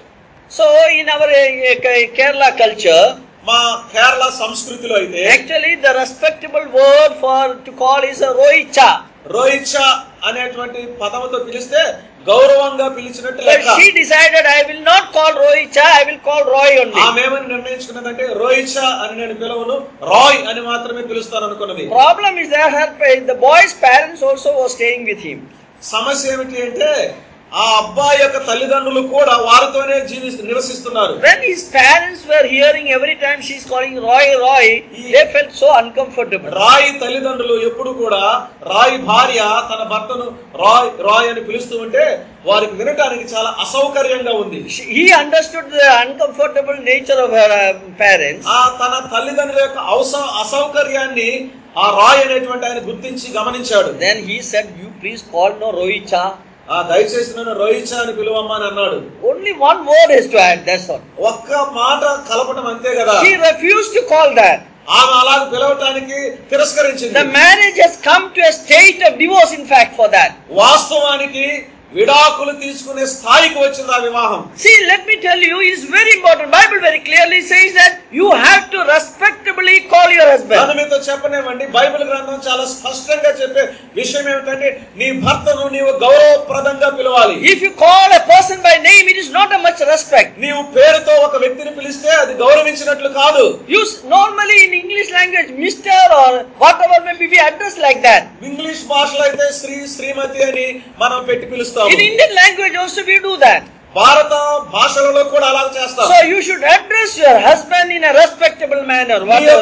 So in our Kerala culture, మా కేరళ సంస్కృతిలో అయితే actually the respectable word for to call is a Roicha. రోయిచా అనేటువంటి పదముతో పిలిస్తే గౌరవంగా పిలిచినట్టు లెక్క. She decided, I will not call Roicha, I will call Roy only. ఆమెమని నిర్ణయించుకున్నదంటే రోయిచా అని నేను పిలవను, రాయ్ అని మాత్రమే పిలుస్తాను అనుకున్నది. Problem is that the boy's parents also were staying with him. సమస్య ఏమిటి అంటే ఆ అబ్బాయి యొక్క తల్లిదండ్రులు కూడా వారితోనే నివసిస్తున్నారు. When his parents were hearing every time she's calling Roy, Roy, they felt so uncomfortable. Roy తల్లిదండ్రులు ఎప్పుడు కూడా రాయ్ భార్య తన భర్తను రాయ్ రాయ్ అని పిలుస్తూ ఉంటే వారికి వినటానికి చాలా అసౌకర్యంగా ఉంది. He understood the uncomfortable nature of her parents. ఆ తన తల్లిదండ్రుల యొక్క అసౌకర్యాన్ని ఆ రాయ్ అనేటువంటి ఆయన గుర్తించి గమనించాడు. Then he said, you please call no Roicha. దయచేసి నన్ను రోయిచా అని పిలువమ్మా అని అన్నాడు. Only one word is to add, that's all. ఒక్క మాట కలపటం అంతే కదా. She refused to call that. ఆమె అలా పిలవటానికి తిరస్కరించింది. The marriage has come to a state of divorce, in fact, for that. వాస్తవానికి విడాకులు తీసుకునే స్థాయికి వచ్చింది ఆ వివాహం. See, let me tell you, it is very important. Bible very clearly says that you have to respectably call your husband. నన్ను మీతో చెప్పనివ్వండి, బైబిల్ గ్రంథం చాలా స్పష్టంగా చెప్పే విషయం ఏమిటంటే నీ భర్తను నీవు గౌరవప్రదంగా పిలవాలి. If you call a person by name, it is not a much respect. నీవు పేరుతో ఒక వ్యక్తిని పిలిస్తే అది గౌరవించినట్లు కాదు. Normally in English language, Mr. or whatever may be addressed like that. English భాషలో అయితే శ్రీ శ్రీమతి అని మనం పెట్టి పిలుస్తాం. In Indian language also we do that. భారత భాషలలో కూడా అలా చేస్తాం. So you should address your husband in a respectable manner.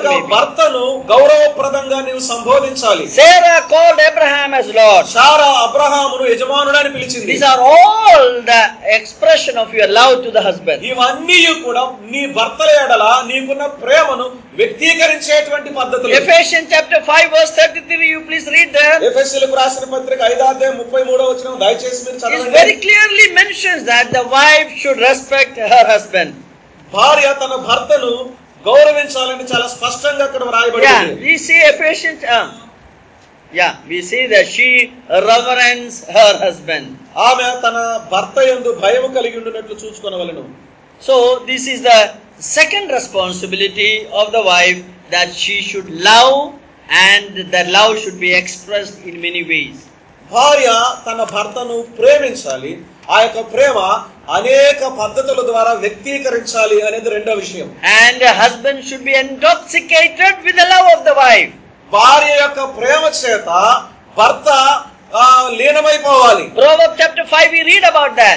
భర్తను గౌరవప్రదంగా నీవు సంబోధించాలి. Sarah called Abraham as Lord. సారా అబ్రహామును యజమానుడని పిలిచింది. These are all the expression of your love to the husband. ఇవన్నీ కూడా నీ భర్తల ఎడల నీకున్న ప్రేమను వ్యక్తీకరించేటువంటి పద్ధతులు. Ephesians chapter 5 verse 33, you please read there. ఎఫెసీయులకు రాసిన పత్రిక 5:33 దయచేసి మీరు చదవండి. It very clearly mentions that the wife should respect her husband. భార్య తన భర్తను గౌరవించాలని చాలా స్పష్టంగా అక్కడ వ్రాయబడింది. We see Ephesians we see that she reverence her husband. ఆమె తన భర్త యందు భయము కలిగి ఉండునట్లు చూచుకొనవలెను. So this is the second responsibility of the wife, that she should love, and that love should be expressed in many ways. భార్య తన భర్తను ప్రేమించాలి, ఆ యొక్క ప్రేమ అనేక పద్ధతుల ద్వారా వ్యక్తీకరించాలి అనేది రెండో విషయం. And the husband should be intoxicated with the love of the wife. భార్య యొక్క ప్రేమ చేత భర్త లీనమైపోవాలి. Proverbs chapter 5 we read about that.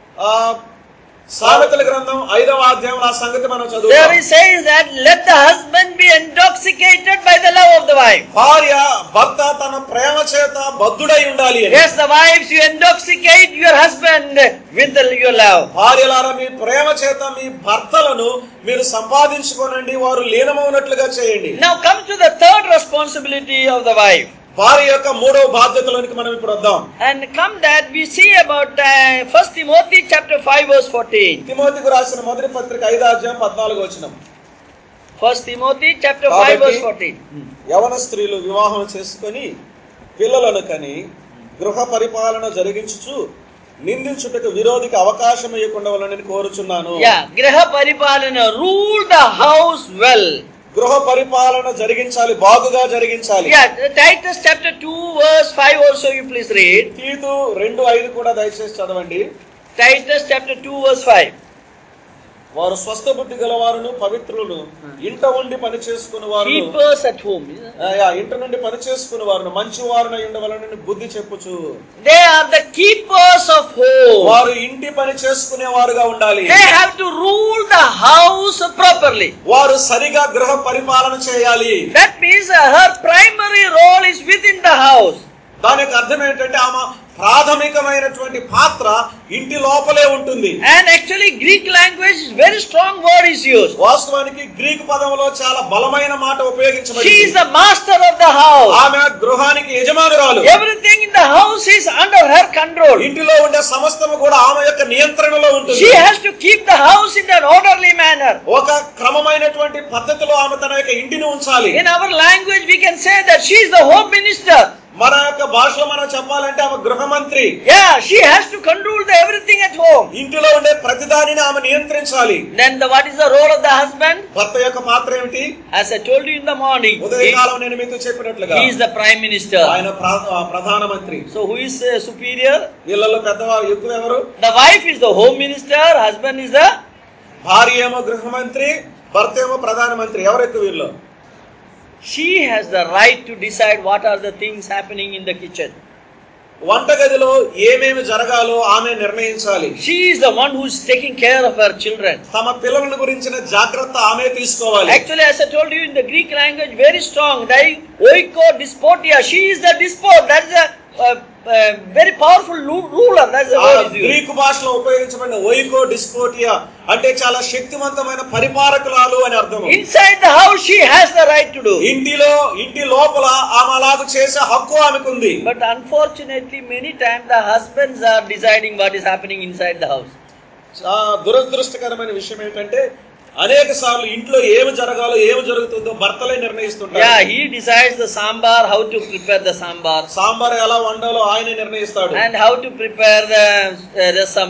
సామెతల గ్రంథం 5వ అధ్యాయంలో ఆ సంగతి మనం చదువుతాం. There it says that let the husband be intoxicated by the love of the wife. భర్త తన ప్రేమ చేత బద్ధుడై ఉండాలి. Yes, the wives, you intoxicate your husband with your love. భార్యలారా మీ ప్రేమ చేత మీ భర్తలను మీరు సంపాదించుకోనండి, వారు లీనమవునట్లుగా చేయండి. Now come to the third responsibility of the wife. భార్య యొక్క మూడవ బాధ్యతలోనికి మనం ఇప్పుడు వద్దాం. And come that we see about 1 Timothy chapter 5 verse 14. తిమోతికి రాసిన మొదటి పత్రిక 5:14. 1 Timothy chapter 5 verse 14. యవన స్త్రీలు వివాహం చేసుకొని పిల్లలను కని గృహ పరిపాలన జరిగించుచు నిందించుటకు విరోధికి అవకాశం ఇవ్వకుండా వాళ్ళని కోరుచున్నాను. గృహ పరిపాలన, rule the house well. గృహ పరిపాలన జరిగించాలి, బాగుగా జరిగించాలి. Titus chapter 2 verse 5 also you please read. తీతు 2:5 కూడా దయచేసి చదవండి. Titus chapter 2 verse 5. వారు స్వస్థ బుద్ధి గలవారును పవిత్రులను, ఇంట ఉండి పని చేసుకుని వారు, keepers at home. ఇంట నుండి పని చేసుకుని వారు మంచి వారునై ఉండవలెనని బుద్ధి చెప్పుచు. They are the keepers of home. వారు ఇంటి పని చేసుకునే వారుగా ఉండాలి. They have to rule the house properly. వారు సరిగా గృహ పరిపాలన చేయాలి. That means her primary role is within the house. దానికి అర్థం ఏంటంటే ఆమె ప్రాథమికమైనటువంటి పాత్ర ఇంటి లోపలే ఉంటుంది. And actually Greek language is very strong word is used. వాస్తవానికి గ్రీకు పదంలో చాలా బలమైన మాట ఉపయోగించబడింది. She is the master of the house. ఆమె గృహానికి యజమానురాలు. Everything in the house is under her control. ఇంటిలో ఉండే సమస్తము కూడా ఆమె యొక్క నియంత్రణలో ఉంటుంది. She has to keep the house in an orderly manner. ఒక క్రమమైనటువంటి పద్ధతిలో ఆమె తన యొక్క ఇంటిని ఉంచాలి. In our language we can say that she is the home minister. మన యొక్క భాషలో మనం చెప్పాలంటే ఆమె గృహమంత్రి. Yeah, she has to control everything at home. ఇంటిలో ఉండే ప్రతిదానిని ఆమె నియంత్రించాలి. Then what is the role of the husband? భర్త యొక్క పాత్ర ఏమిటి? As I told you in the morning, ఉదయకాలం నేను మీతో చెప్పినట్లుగా he is the prime minister. ఆయన ప్రధానమంత్రి. So who is superior? వీళ్ళలో పెద్దవారు ఎక్కువ ఎవరు? The wife is the home minister, husband is the భార్య ఏమో గృహమంత్రి, భర్త ఏమో ప్రధానమంత్రి. ఎవరు ఎక్కువ వీళ్ళు? She has the right to decide what are the things happening in the kitchen. వంటగదిలో ఏమేమి జరగాలో ఆమె నిర్ణయించాలి. She is the one who is taking care of her children. తమ పిల్లల గురించిన జాగ్రత్త ఆమె తీసుకోవాలి. Actually, as I told you in the Greek language, very strong. The oiko despotia. She is the despot. That's a very powerful ruler. That's the word is used. Greek భాషలో ఉపయోగించబడిన ఓయికో డిస్పోటియా అంటే చాలా శక్తివంతమైన పరిపాలకురాలు అని అర్థం. Inside the house, she has the right to do. ఇంటి లోపల ఆమె అలాగ చేసే హక్కు ఆమెకుంది. But unfortunately, many times the husbands are deciding what is happening inside the house. దురదృష్టకరమైన విషయం ఏంటంటే అనేక సార్లు ఇంట్లో ఏమి జరగాలో ఏమి జరుగుతుందో భర్తలే నిర్ణయిస్తుంటారు. Yeah, he decides the sambar, how to prepare the sambar. Sambar ఎలా వండాలో ఆయనే నిర్ణయిస్తాడు. And how to prepare the rasam.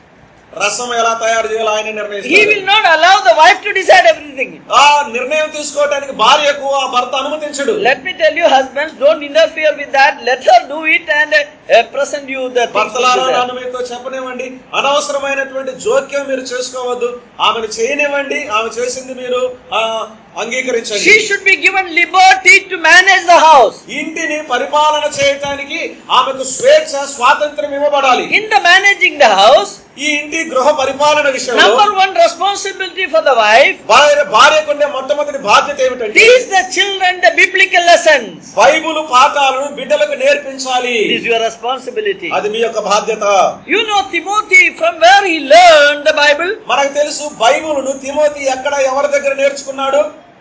రసం ఎలా తయారు చేయాలో ఆయన నిర్ణయిస్తాడు. He will not allow the wife to decide everything. ఆ నిర్ణయం తీసుకోవడానికి భార్యకు ఆ భర్త అనుమతించడు. Let me tell you, husbands, don't interfere with that. Let her do it and present you the things. భర్తలారా నన్ను మీతో చెప్పనివ్వండి, అనవసరమైనటువంటి జోక్యం మీరు చేసుకోవద్దు. ఆమెను చేయనివ్వండి, ఆమె చేసింది మీరు అంగీకరించండి. She should be given liberty to manage the house. ఇంటిని పరిపాలన చేయడానికి ఆమెకు స్వేచ్ఛ, స్వాతంత్రం ఇవ్వబడాలి. In the managing the house, ఈ ఇంటి గృహ పరిపాలన విషయంలో number one responsibility for the wife, భార్యకుండే మొట్టమొదటి బాధ్యత ఏమిటంటే teach the children the biblical lessons. Bible పాఠాలను బిడ్డలకు నేర్పించాలి. It is your responsibility. అది మీ యొక్క బాధ్యత. You know Timothy, from where he learned the Bible? మనకు తెలుసు బైబిలును తిమోతి ఎక్కడ ఎవరి దగ్గర నేర్చుకున్నాడు?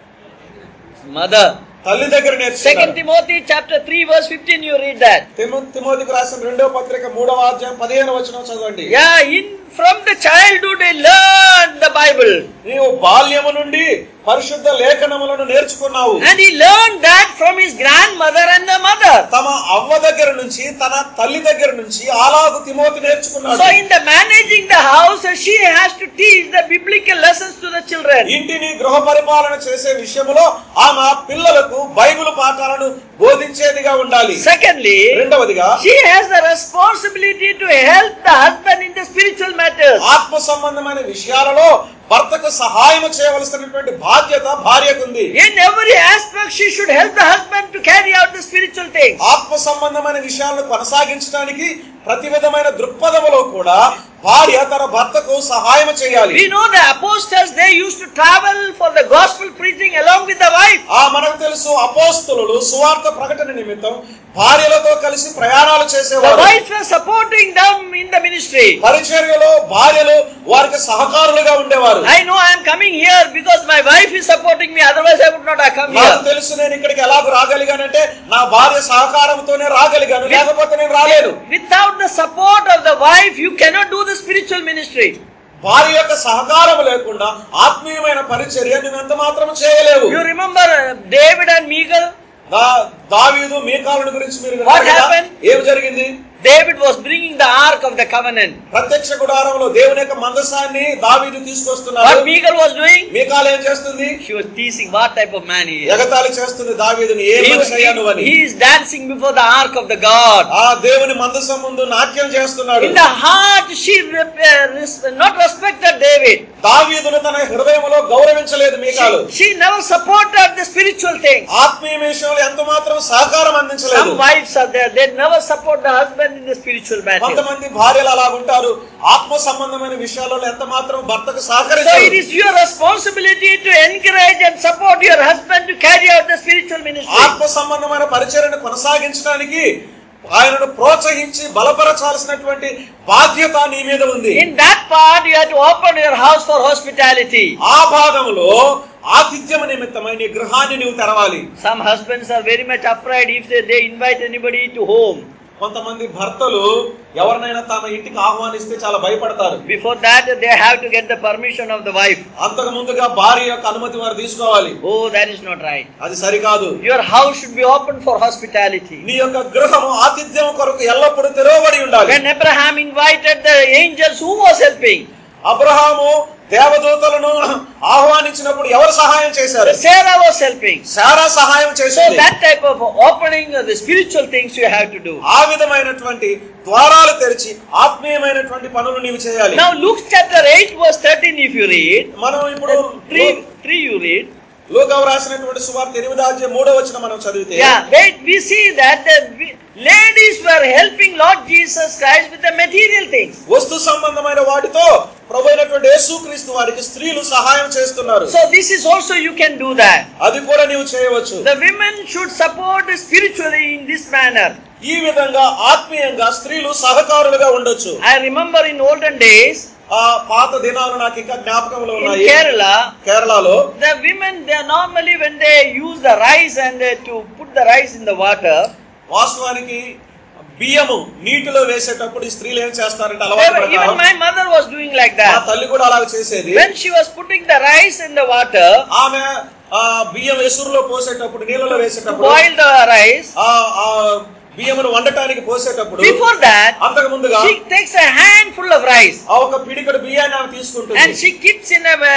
Mother. తల్లి దగ్గర నేర్చుకున్నాడు. 2 Timothy chapter 3 verse 15, you read that. తిమోతికి రాసిన 2వ పత్రిక 3వ అధ్యాయం 15వ వచనం చదవండి. Yeah, from the childhood they learned the Bible. నీవు బాల్యము నుండి పరిశుద్ధ లేఖనములను నేర్చుకున్నావు. And he learned that from his grandmother and the mother. తమ అవ్వ దగ్గర నుంచి తన తల్లి దగ్గర నుంచి అలాగు తిమోతి నేర్చుకున్నాడు. So in the managing the house, she has to teach the biblical lessons to the children. ఇంటిని గృహ పరిపాలన చేసే విషయంలో ఆమె పిల్లలకు బైబిల్ పాఠాలను బోధించేదిగా ఉండాలి. Secondly, రెండవదిగా she has the responsibility to help the husband in the spiritual matters. ఆత్మ సంబంధమైన విషయాలలో భర్తకు సహాయం చేయవలసినటువంటి బాధ్యత భార్యకుంది. In every aspect she should help the husband to carry out the spiritual things. ఆత్మ సంబంధమైన విషయాలను కొనసాగించడానికి ప్రతి విధమైన దృక్పథములో కూడా భార్య తన భర్తకు సహాయం చేయాలి. We know the apostles, they used to travel for the gospel preaching along with the wife. మనకు తెలుసు అపోస్తలులు సువార్త ప్రకటన నిమిత్తం భార్యలతో కలిసి ప్రయాణాలు చేసేవారు. The wives were supporting them in the ministry. పరిచర్యలో భార్యలు వారికి సహకారులుగా ఉండేవారు. I know I am coming here because my wife is supporting me, otherwise I would not have come here. నాకు తెలుసు నేను ఇక్కడికి ఎలాగో రాగలిగానంటే నా భార్య సహకారంతోనే రాగలిగాను, లేకపోతే నేను రాలేను. Without the support of the wife, you cannot do the spiritual ministry. భార్య యొక్క సహకారం లేకుండా ఆత్మీయమైన పరిచర్య నువ్వు ఎంత మాత్రం చేయలేవు. You remember David and Michal? దావీదు మీకాలుని గురించి మీరు ఏం జరిగింది? David was bringing the ark of the covenant. ప్రత్యక్ష గుడారంలో దేవుని యొక్క మందసాన్ని దావీదు తీసుకొస్తున్నాడు. What Michal was doing? మీకాలు ఏం చేస్తుంది? She was teasing what type of man he is. ఎగతాళి చేస్తుంది దావీదుని, ఏ మనిషి అయ్యాను అని. He is dancing before the ark of the God. ఆ దేవుని మందసం ముందు నాట్యం చేస్తున్నాడు. In the heart she not respected David. దావీదును తన హృదయంలో గౌరవించలేదు మీకాలు. She never supported the spiritual things. ఆత్మీయ విషయంలో ఎంత మాత్రం సహకారం అందించలేదు. Some wives are there, they never support the husband in the spiritual matter. కొంతమంది భార్యలు అలా ఉంటారు, ఆత్మ సంబంధమైన విషయాలలో ఎంత మాత్రం భర్తకు So సహకరించరు. it is your responsibility to encourage and support your husband to carry out the spiritual ministry. ఆత్మ సంబంధమైన పరిచర్యను కొనసాగించడానికి ఆయనను ప్రోత్సహించి బలపరచాల్సినటువంటి బాధ్యత నీ మీద ఉంది. In that part you have to open your house for hospitality. ఆ భాగంలో ఆతిథ్యం నిమిత్తమై నీ గృహాన్ని నీవు తెరవాలి. Some husbands are very much afraid if they invite anybody to home. కొంతమంది భర్తలు ఎవరినైనా తమ ఇంటికి ఆహ్వానిస్తే చాలా భయపడతారు. Before that they have to get the permission of the wife. అంతకు ముందుగా భార్య యొక్క అనుమతి వారు తీసుకోవాలి. Oh, that is not right. అది సరికాదు. Your house should be open for hospitality. నీ యొక్క గృహము ఆతిథ్యం కొరకు ఎల్లప్పుడూ తెరవబడి ఉండాలి. When Abraham invited the angels, who was helping? Abraham దేవదూతలను ఆహ్వానించినప్పుడు ఎవరు సహాయం చేశారు? Sarah was helping. సారా సహాయం So చేసింది. that type of opening the spiritual things you have to do. ఆ విధమైనటువంటి ద్వారాలు తెరిచి ఆత్మీయమైనటువంటి పనులు నీవు చేయాలి. Now Luke chapter 8 verse 13 if you read. మనం ఇప్పుడు 3 you read. లూకా రాసినటువంటి సువార్త 8వ అధ్యాయం 3వ వచనం మనం చదివితే we see that the ladies were helping Lord Jesus Christ with the material things. వస్తు సంబంధమైన వాటితో ప్రభువైనటువంటి యేసుక్రీస్తు వారికి స్త్రీలు సహాయం చేస్తున్నారు. So this is also you can do that. అది కూడా నీవు చేయవచ్చు. The women should support spiritually in this manner. ఈ విధంగా ఆత్మీయంగా స్త్రీలు సహకారులుగా ఉండొచ్చు. I remember in olden days, ఆ పాత దినాలు నాకు ఇంకా జ్ఞాపకంలో ఉన్నాయి. in కేరళలో the women, they normally when they use the rice and to put the rice in the water, వాస్తవానికి బియ్యము నీటిలో వేసేటప్పుడు ఈ స్త్రీలు ఏం చేస్తారంటే అలవాటు even ప్రకారం my mother was doing like మా that. తల్లి కూడా అలాగ చేసేది. When she was putting the rice in the water, ఆమె బియ్యం ఎసురులో పోసేటప్పుడు నీళ్ళలో to వేసేటప్పుడు boil the rice, బియ్యమును వండటానికి పోసేటప్పుడు before that అంతకు ముందుగా she takes a handful of rice ఒక పిడికెడు బియ్యాన్ని ఆమె తీసుకుంటుంది. and she keeps in a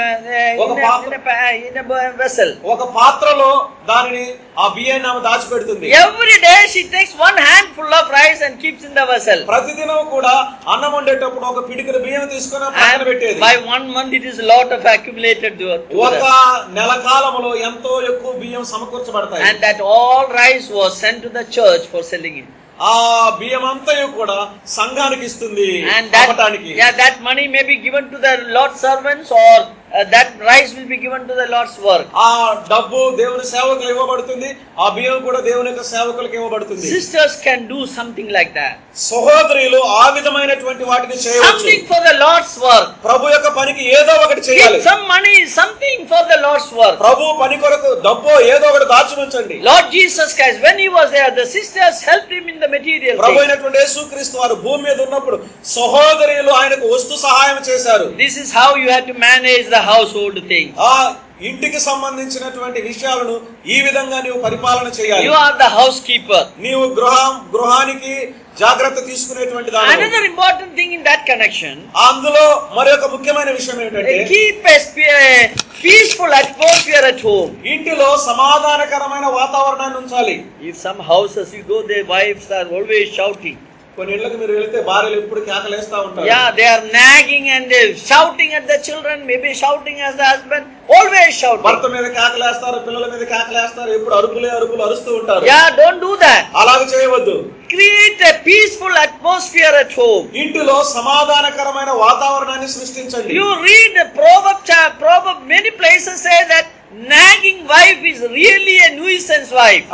vessel. ఒక పాత్రలో దానిని ఆ బియ్యాన్ని ఆమె దాచిపెడుతుంది. Every day she takes one handful of rice and keeps in the vessel. ప్రతిదినం కూడా అన్నం వండేటప్పుడు ఒక పిడికెడు బియ్యం తీసుకొని పక్కన పెట్టేది. By 1 month it is a lot of accumulated. ఒక నెల కాలములో ఎంతో ఎక్కువ బియ్యం సమకూర్చబడతాయి. And that all rice was sent to the church for selling it. ఆ బియ్యం అంతయు కూడా సంఘానికి ఇస్తుంది. And that money may be given to the Lord's servants or that rice will be given to the Lord's work. ఆ డబ్బు దేవుని సేవకులకు ఇవ్వబడుతుంది. ఆ బియ్యం కూడా దేవుని యొక్క సేవకులకు ఇవ్వబడుతుంది. Sisters can do something like that. సహోదరులు ఆ విధమైనటువంటి వాటిని చేయవచ్చు. Something for the Lord's work. ప్రభు యొక్క పనికి ఏదో ఒకటి చేయాలి. Give some money, something for the Lord's work. ప్రభు పని కొరకు డబ్బు ఏదో ఒకటి దాచి ఉంచండి. Lord Jesus Christ, when he was there, the sisters helped him in the material Prabhu things. అయినటువంటి యేసుక్రీస్తు వారు భూమి మీద ఉన్నప్పుడు సహోదరులు ఆయనకు వస్తు సహాయం చేశారు. This is how you have to manage the household things. ఆ ఇంటికి సంబంధించినటువంటి విషయాలను ఈ విధంగా నీవు పరిపాలన చేయాలి. You are the housekeeper. నీవు గృహానికి జాగ్రత్త తీసుకునేటువంటి దానివి. Another important thing in that connection, అందులో మరొక ముఖ్యమైన విషయం ఏంటంటే keep a peaceful atmosphere at home. ఇంటిలో సమాధానకరమైన వాతావరణాన్ని ఉంచాలి. If some houses you go, their wives are always shouting. కొన్ని ఇళ్ళకి మీరు వెళ్తే భార్యలు ఎప్పుడు కేకలేస్తా ఉంటారు. Yeah, they are nagging and shouting at the children, maybe shouting at the husband, always shouting. భర్త మీద కేకలేస్తారు, పిల్లల మీద కేకలేస్తారు, ఎప్పుడు అరుపులు అరుస్తూ ఉంటారు. Yeah, don't do that. అలాగే చేయవద్దు. Create a peaceful atmosphere at home. ఇంటిలో సమాధానకరమైన వాతావరణాన్ని సృష్టించండి. You read the proverb, many places say that nagging wife is really a nuisance wife.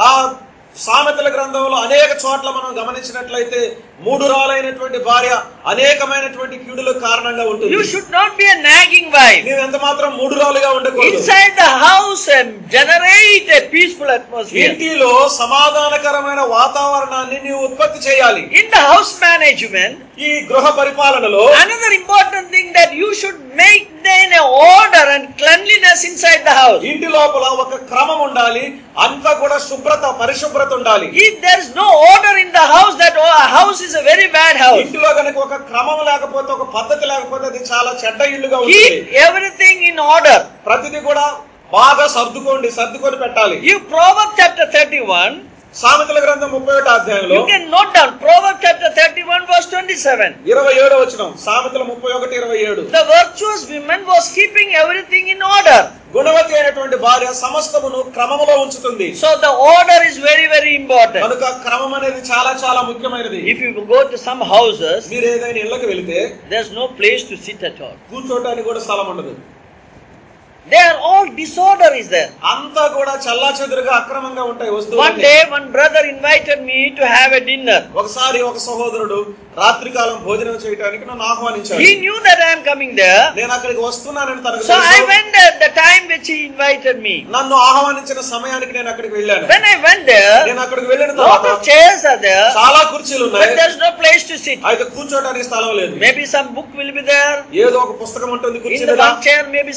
సామెతల గ్రంథంలో అనేక చోట్ల మనం గమనించినట్లయితే మూఢురాలైనటువంటి భార్య అనేకమైనటువంటి కీడులకు కారణంగా ఉంటుంది. You should not be a nagging wife. నీవు ఎంత మాత్రం మూఢురాలుగా ఉండకూడదు. Inside the house generate a peaceful atmosphere. ఇంటిలో సమాధానకరమైన వాతావరణాన్ని నీవు ఉత్పత్తి చేయాలి. In the house management, ఈ గృహ పరిపాలనలో another important thing that you should maintain a order and cleanliness inside the house. ఇంటి లోపల ఒక క్రమం ఉండాలి. అంతా కూడా శుభ్రత పరిశుభ్రత ఉండాలి. If there is no order in the house, that house is a very bad house. ఇంటిలో గనుక ఒక క్రమం లేకపోతే ఒక పద్ధతి లేకపోతే అది చాలా చెడ్డ ఇల్లుగా ఉంటుంది. Keep everything in order. ప్రతిదీ కూడా బాగా సర్దుకొని పెట్టాలి. You Proverbs chapter 31, సామెతల గ్రంథం 31వ అధ్యాయంలో you can note down Proverbs chapter 31 verse 27. 27వ వచనం సామెతలు 31:27. The virtuous woman was keeping everything in order. గుణవతి అయినటువంటి భార్య సమస్తమును క్రమములో ఉంచుతుంది. So the order is very very important. కనుక క్రమం అనేది చాలా చాలా ముఖ్యమైనది. If you go to some houses, మీరు ఏదైనా ఇళ్ళకి వెళితే there's no place to sit at all. కూర్చోటానికి కూడా స్థలం ఉండదు. There all disorder is there. అంతా కూడా చల్లాచెదురుగా అక్రమంగా ఉంటాయి వస్తువులు. One day one brother invited me to have a dinner. ఒకసారి ఒక సహోదరుడు రాత్రికాలం భోజనం చేయడానికి నన్ను ఆహ్వానించాడు. He knew that I am coming there. నేను అక్కడికి వస్తున్నానని తనకు So తెలుసు. I went at the time which he invited me. నన్ను ఆహ్వానించిన సమయానికి నేను అక్కడికి వెళ్ళాను. When I went there, నేను అక్కడికి వెళ్ళిన lot తర్వాత of chairs are there. చాలా కుర్చీలు ఉన్నాయి. But there is no place to sit. అయితే కూర్చోడానికి స్థలం లేదు. Maybe some book will be there. ఏదో ఒక పుస్తకం ఉంటుంది కుర్చీ In the మీద. one chair maybe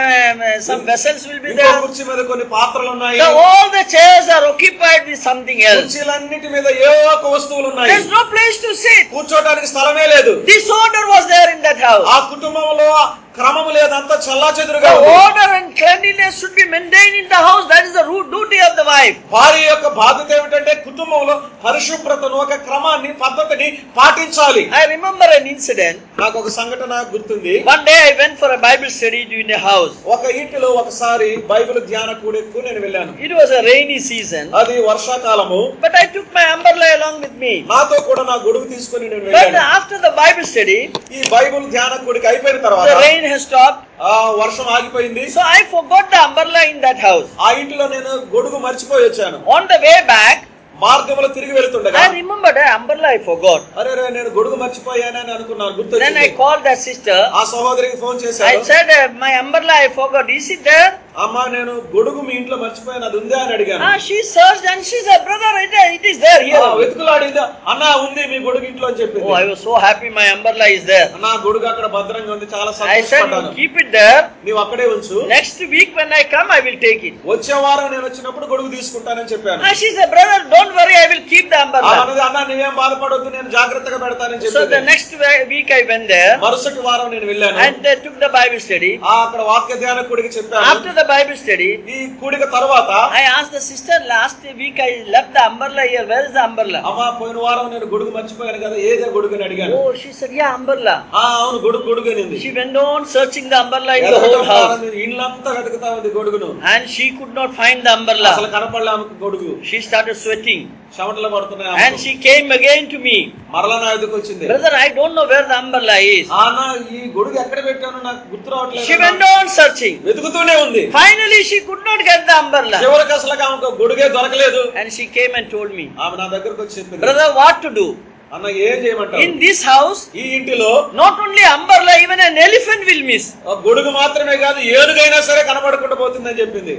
some vessels will be ఇంకో there. కుర్చీ మీద కొన్ని పాత్రలు ఉన్నాయి. So all the chairs are occupied with something else. కుర్చీలన్నిటి మీద ఏవో ఒక వస్తువులు ఉన్నాయి. There is no place to sit. కూర్చోడానికి స్థలమే లేదు. Disorder was there in that house. ఆ కుటుంబంలో క్రమము లేదు, అంతా చల్లాచెదురుగా The ఉంది. order and cleanliness should be maintained in the house. That is the duty of the wife. భార్య యొక్క బాధ్యత ఏమిటంటే కుటుంబంలో పరిశుభ్రతను, ఒక క్రమాన్ని, పద్ధతిని పాటించాలి. I remember an incident. నాకు ఒక సంఘటన గుర్తుంది. One day I went for a Bible study in a house. ఒక ఇంటిలో ఒకసారి బైబిల్ ధ్యాన కూడెక్కు నేను వెళ్ళాను. It was a rainy season. అది వర్షాకాలము. But I took my umbrella along with me. నాతో కూడా నా గొడుగు తీసుకొని నేను But వెళ్ళాను. after the Bible study, ఈ బైబిల్ ధ్యాన కూడిక అయిపోయిన the తర్వాత rain has stopped. ఆ వర్షం ఆగిపోయింది. So I forgot the umbrella in that house. ఆ ఇంటిలో నేను గొడుగు మర్చిపోయి వచ్చాను. On the way back, మార్గంలో తిరిగి వెళ్తుండగా I remembered the umbrella I forgot. అరే నేను గొడుగు మర్చిపోయానని అనుకున్నాను, Then I గుర్తొచ్చింది. called that sister. ఆ సహోదరికి ఫోన్ I చేశాను. said, my umbrella I forgot. Is it there? అమ్మా నేను గొడుగు మీ ఇంట్లో మర్చిపోయాను, అది ఉందా అని అడిగాను. She searched and she said, brother, it is there here. వెతుకులాడింది. అన్నా ఉంది మీ గొడుగు ఇంట్లో అని చెప్పింది. Oh, I was so happy my umbrella is there. నా గొడుగు అక్కడ భద్రంగా ఉంది, చాలా I said, సంతోషపడ్డాను. you keep it there. నీవు అక్కడే ఉంచు, Next week when I come, I will take it. వచ్చే వారం నేను వచ్చినప్పుడు గొడుగు తీసుకుంటానని చెప్పాను. She said, brother, don't worry, I will keep the umbrella. అన్నది, అన్నా నీవేం బాధపడొద్దు, నేను జాగ్రత్తగా పెడతానని So the చెప్పింది. next week I went there మరుసటి వారం నేను వెళ్ళాను. and they took the Bible study. అక్కడ వాక్య ధ్యాన కూడిక చెప్పాను. After the Bible study, ఈ కూడిక తర్వాత I asked the sister, last week I left the umbrella here. Where is the umbrella? అమ్మా పోయిన వారం నేను గొడుగు మర్చిపోయాను కదా, ఏదే గొడుగు అని అడిగాను. Oh, she said, yeah, umbrella. అవును గొడుగు అనింది. She went on searching the umbrella in the whole house. ఇల్లంతా వెతుకుతా ఉంది గొడుగును. And she could not find the umbrella. అసలు కనపడలే ఆమెకు గొడుగు. She started sweating. చెమటలు పడుతున్నాయి And ఆమెకు. she came again to me. మరలా నా ఎదుకు వచ్చింది. Brother, I don't know where the umbrella is. అన్న ఈ గొడుగు ఎక్కడ పెట్టాను నాకు గుర్తు రావట్లేదు. She went on searching. వెతుకుతూనే ఉంది. Finally, she could not get the umbrella. చివరికి అసలు ఆమెకు గొడుగే దొరకలేదు. And she came and told me, ఆమె నా దగ్గరకు వచ్చి చెప్పింది, brother, what to do? అన్న ఏం చేయమంటావు? In this house, ఈ ఇంటిలో not only umbrella, even an elephant will miss. గొడుగు మాత్రమే కాదు ఏనుగైనా సరే కనబడకుండా పోతుందని చెప్పింది.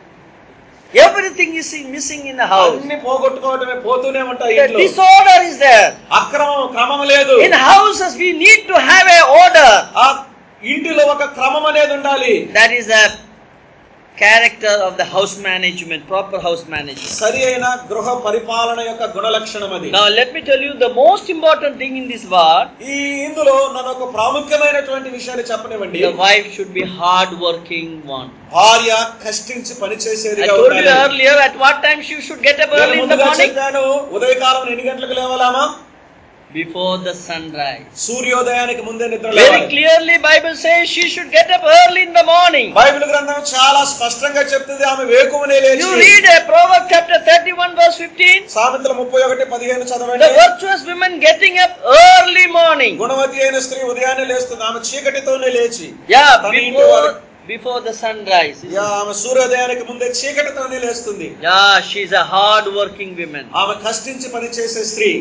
Everything is missing in the house. అన్ని పోగొట్టుకోవటమే, పోతూనే ఉంటాయి The ఇంట్లో. disorder is there. క్రమం లేదు. In houses, we need to have a order. ఆ ఇంటిలో ఒక క్రమం అనేది ఉండాలి. That is the character of the house management, proper house management. సరి అయిన గృహ పరిపాలన యొక్క గుణలక్షణం అది. Now let me tell you the most important thing in this word. ఈ ఇందులో నన్ను ఒక ప్రాముఖ్యమైనటువంటి విషయాన్ని చెప్పనివ్వండి. The wife should be hard working one. భార్య కష్టించి పని I చేసేదిగా told you ఉండాలి. earlier at what time she should get up early in the morning? చెప్పాను ఉదయకాలం ఎన్ని గంటలకు లేవాలామా? Before the sunrise. సూర్యోదయానికి ముందే నిద్ర Very లేవాలి. clearly Bible says she should get up early in the morning. Bible గ్రంథం చాలా స్పష్టంగా చెప్తుంది ఆమె వేకువనే You లేచి. read Proverbs chapter 31 verse 15. సామెతలు 31:15 The చదవండి. virtuous women getting up early morning. గుణవతి అయిన స్త్రీ ఉదయాన్నే లేస్తుంది. ఆమె చీకటితోనే లేచి. Yeah, తన ఇంటి వారి- before the sunrise. ఆమె సూర్యోదయానికి ముందే చీకటితోనే లేస్తుంది. Yeah, she's a hard working woman. ఆమె కష్టించి పని చేసే స్త్రీ.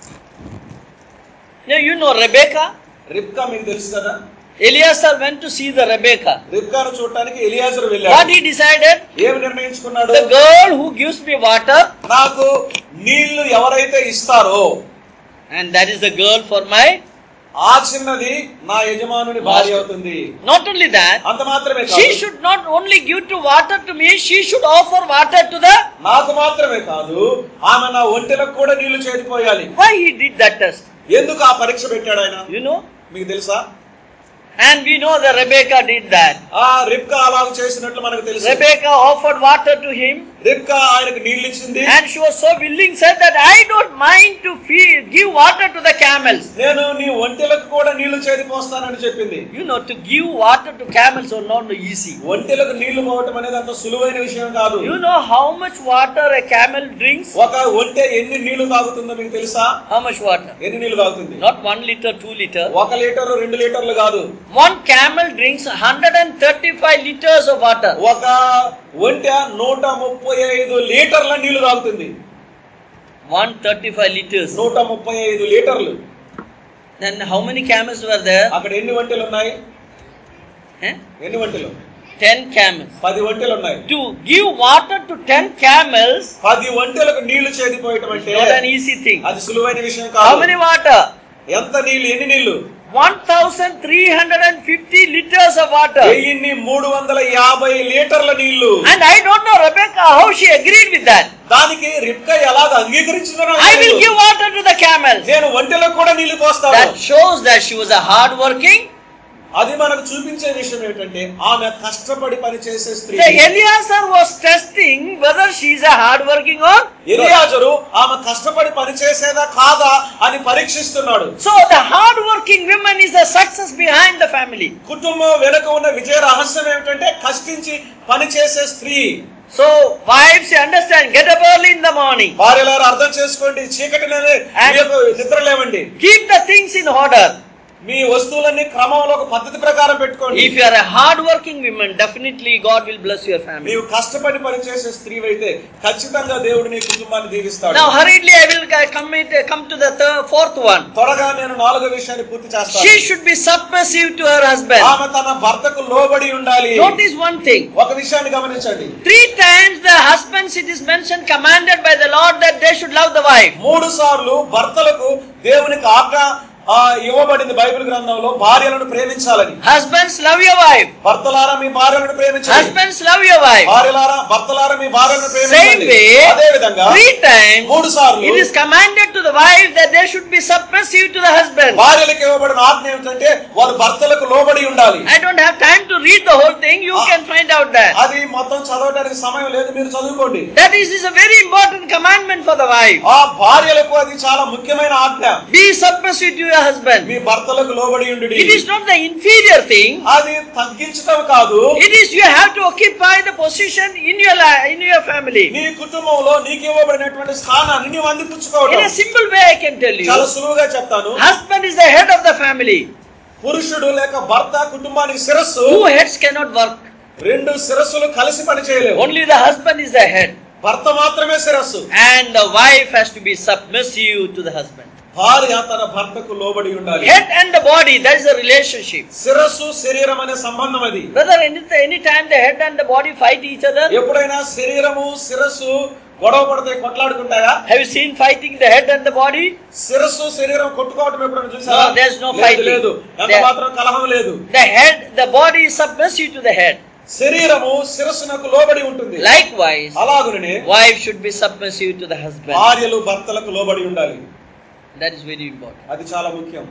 Now you know Rebecca. రిబ్కా మీకు తెలుసు కదా. Eliezer went to see the Rebecca. రిబ్కాను చూడటానికి ఎలియాజరు What వెళ్ళాడు. he decided? ఏమి నిర్ణయించుకున్నాడు? The girl who gives me water, నాకు నీళ్లు ఎవరైతే ఇస్తారో, and that is the girl for my. ఆ చిన్నది నా యజమానుని భార్య అవుతుంది. Not only that, అంత మాత్రమే she కాదు, should not only give to water to me, she should offer water to the. నాకు మాత్రమే కాదు ఆమె నా ఒంటెలకు కూడా నీళ్లు చేరిపోయాలి. Why he did that test? ఎందుకు ఆ పరీక్ష పెట్టాడు ఆయన? You know? మీకు తెలుసా? And we know that Rebecca did that. ఆ రిబ్కా అలాగ చేసినట్లు మనకు తెలుసు. Rebecca offered water to him. రిబ్కా ఆయనకు నీళ్లు ఇచ్చింది. And she was so willing, said that I don't mind to give water to the camels. నేను నీ ఒంటెలకు కూడా నీళ్లు చేది పోస్తానని చెప్పింది. You know, to give water to camels is not easy. ఒంటెలకు నీళ్లు పోవటం అనేది అంత సులువైన విషయం కాదు. You know how much water a camel drinks? ఒక ఒంటె ఎన్ని నీళ్లు తాగుతుందో మీకు తెలుసా? How much water? ఎన్ని నీళ్లు తాగుతుంది? Not 1 liter, 2 liter. 1 లీటర్ 2 లీటర్లు కాదు. One camel drinks 135 liters of water. ఒక ఒంటె 135 లీటర్ల నీళ్లు తాగుతుంది. 135 liters. 135 లీటర్లు. Then how many camels were there? అక్కడ ఎన్ని ఒంటెలు ఉన్నాయి? ఎన్ని ఒంటెలు? 10 camels. 10 ఒంటెలు ఉన్నాయి. To give water to 10 camels, 10 ఒంటెలకు నీళ్లు చేదిపోయటం అంటే not an easy thing. అది సులువైన విషయం కాదు. How many water? ఎంత నీళ్లు? ఎన్ని నీళ్లు? 1350 liters of water. 1350 లీటర్ల నీళ్లు. And I don't know Rebecca how she agreed with that. దానికి రిబ్కా ఎలాగ అంగీకరించిందో I will give water to the camels. నేను ఒంటెలకు కూడా నీళ్లు పోస్తాను. That shows that she was a hard working. అది మనకు చూపించే విషయం ఏంటంటే ఆమె కష్టపడి పని చేసే స్త్రీ. Eliezer was testing whether she is a hard working or ఎలియాజరు ఆమె కష్టపడి పని చేసేదా కాదా అని పరీక్షిస్తున్నాడు. So the hard working woman is the success behind the family. కుటుంబం వెనుక ఉన్న విజయ రహస్యం ఏమిటంటే కష్టించి పని చేసే స్త్రీ. So wives, you understand, get up early in the morning. భార్యలారా అర్థం చేసుకోండి, చీకటిలోనే నిద్ర లేవండి. Keep the things in order. మీ వస్తువులన్నీ క్రమంలో ఒక పద్ధతి ప్రకారం పెట్టుకోండి. If you are a hard working woman, definitely God will bless your family. నీవు కష్టపడి పనిచేసే స్త్రీవైతే ఖచ్చితంగా దేవుడు నీ కుటుంబాన్ని దీవిస్తాడు. Now hurriedly I will come to the fourth one. త్వరగా నేను 4వ విషయాన్ని పూర్తి చేస్తాను. She should be submissive to her husband. ఆమె తన భర్తకు లోబడి ఉండాలి. Notice one thing. ఒక విషయాన్ని గమనించండి. 3 times the husbands, it is mentioned, commanded by the Lord that they should love the wife. 3 సార్లు భర్తలకు దేవునికి ఆజ్ఞ ఇవ్వబడింది బైబిల్ గ్రంథంలో భార్యలను ప్రేమించాలని. Husbands, love your wife. భర్తలారా మీ భార్యలను ప్రేమించండి. Husbands, love your wife. భార్యలారా భర్తలారా మీ భార్యలను ప్రేమించండి. Same way, అదే విధంగా 3 times 3 సార్లు it is commanded to the wife that they should be submissive to the husband. భార్యలకు ఇవ్వబడిన ఆజ్ఞ ఏమిటంటే వారు భర్తలకు లోబడి ఉండాలి. I don't have time to read the whole thing. You can find out that. అది మొత్తం చదవడానికి సమయం లేదు, మీరు చదువుకోండి. That is a very important commandment for the wife. ఆ భార్యలకు అది చాలా ముఖ్యమైన ఆజ్ఞ. Be submissive to your husband. మీ భర్తలకు లోబడి ఉండుడి. It is not the inferior thing. అది తగ్గించడం కాదు. It is you have to occupy the position in your life, in your family. నీ కుటుంబంలో నీకు ఇవ్వబడినటువంటి స్థానాన్ని నీవు అందిపుచ్చుకోవడం. In a simple way I can tell you. చాలా సులువుగా చెప్తాను. Husband is the head of the family. పురుషుడు లేక భర్త కుటుంబానికి శిరస్సు. 2 heads cannot work. 2 శిరస్సులు కలిసి పని చేయలేవు. Only the husband is the head. భర్త మాత్రమే శిరస్సు. And the wife has to be submissive to the husband. భార్య తన భర్తకు లోబడి ఉండాలి. Head and the body, that is a relationship. శిరస్సు శరీరం అనే సంబంధం అది. Whether any time the head and the body fight each other? ఎప్పుడైనా శరీరము శిరస్సు గొడవ పడతాయి, కొట్లాడుకుంటాయా? Have you seen fighting the head and the body? శిరస్సు శరీరం కొట్టుకోవడం ఎప్పుడైనా చూసారా? No, there is no fighting. లేదు, ఎంత మాత్రం కలహం లేదు. The head, the body is submissive to the head. శరీరము శిరస్సునకు లోబడి ఉంటుంది. Likewise, అలాగునే wife should be submissive to the husband. భార్యలు భర్తలకు లోబడి ఉండాలి. That is very important. అది చాలా ముఖ్యం.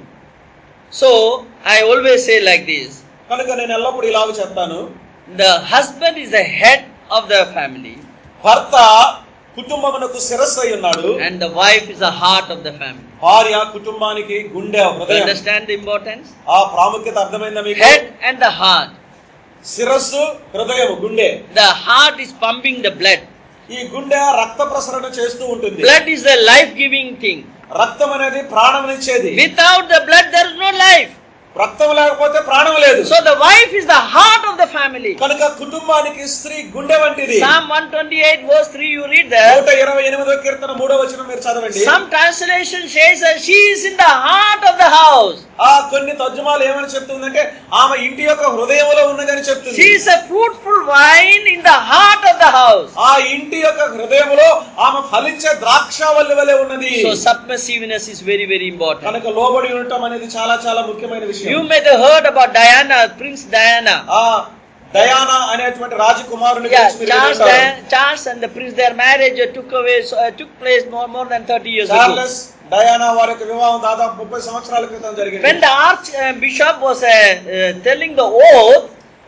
So I always say like this. కనుక నేను ఎల్లప్పుడూ ఇలాగ చెప్తాను. The husband is the head of the family. భర్త కుటుంబమునకు శిరస్సు అయి ఉన్నాడు. And the wife is the heart of the family. భార్య కుటుంబానికి గుండె, హృదయం. Understand the importance? ఆ ప్రాముఖ్యత అర్థమైందా మీకు? Head and the heart. శిరస్సు, హృదయం, గుండె. The heart is pumping the blood. ఈ గుండె రక్త ప్రసరణ చేస్తూ ఉంటుంది. Blood is the life giving thing. రక్తం అనేది ప్రాణమునిచ్చేది. Without the blood there is no life. రక్తం లేకపోతే ప్రాణం లేదు. So the wife is the heart of the family. కనుక కుటుంబానికి స్త్రీ గుండె వంటిది. Psalm 128 verse 3 you read there. 128వ కీర్తన 3వ వచనం మీరు చదవండి. Some translation says that she is in the heart of the house. ఆ కొన్ని తర్జుమాలు ఏమని చెప్తుందంటే ఆమె ఇంటి యొక్క హృదయంలో ఉన్నదని చెప్తుంది. She is a fruitful vine in the heart of the house. ఆ ఇంటి యొక్క హృదయంలో ఆమె ఫలించే ద్రాక్షావల్లి వలె ఉన్నది. So submissiveness is very very important. కనుక లోబడి ఉండటం అనేది చాలా చాలా ముఖ్యమైన విషయం. You may have heard about Diana, Prince Diana. Diana అనేటువంటి రాజకుమారుని గురించి మీరు వింటారు. Charles and the prince, their marriage took place more than 30 years ago. Charles Diana వారి యొక్క వివాహం దాదాపు 30 సంవత్సరాల క్రితం జరిగింది. When the archbishop was telling the oath,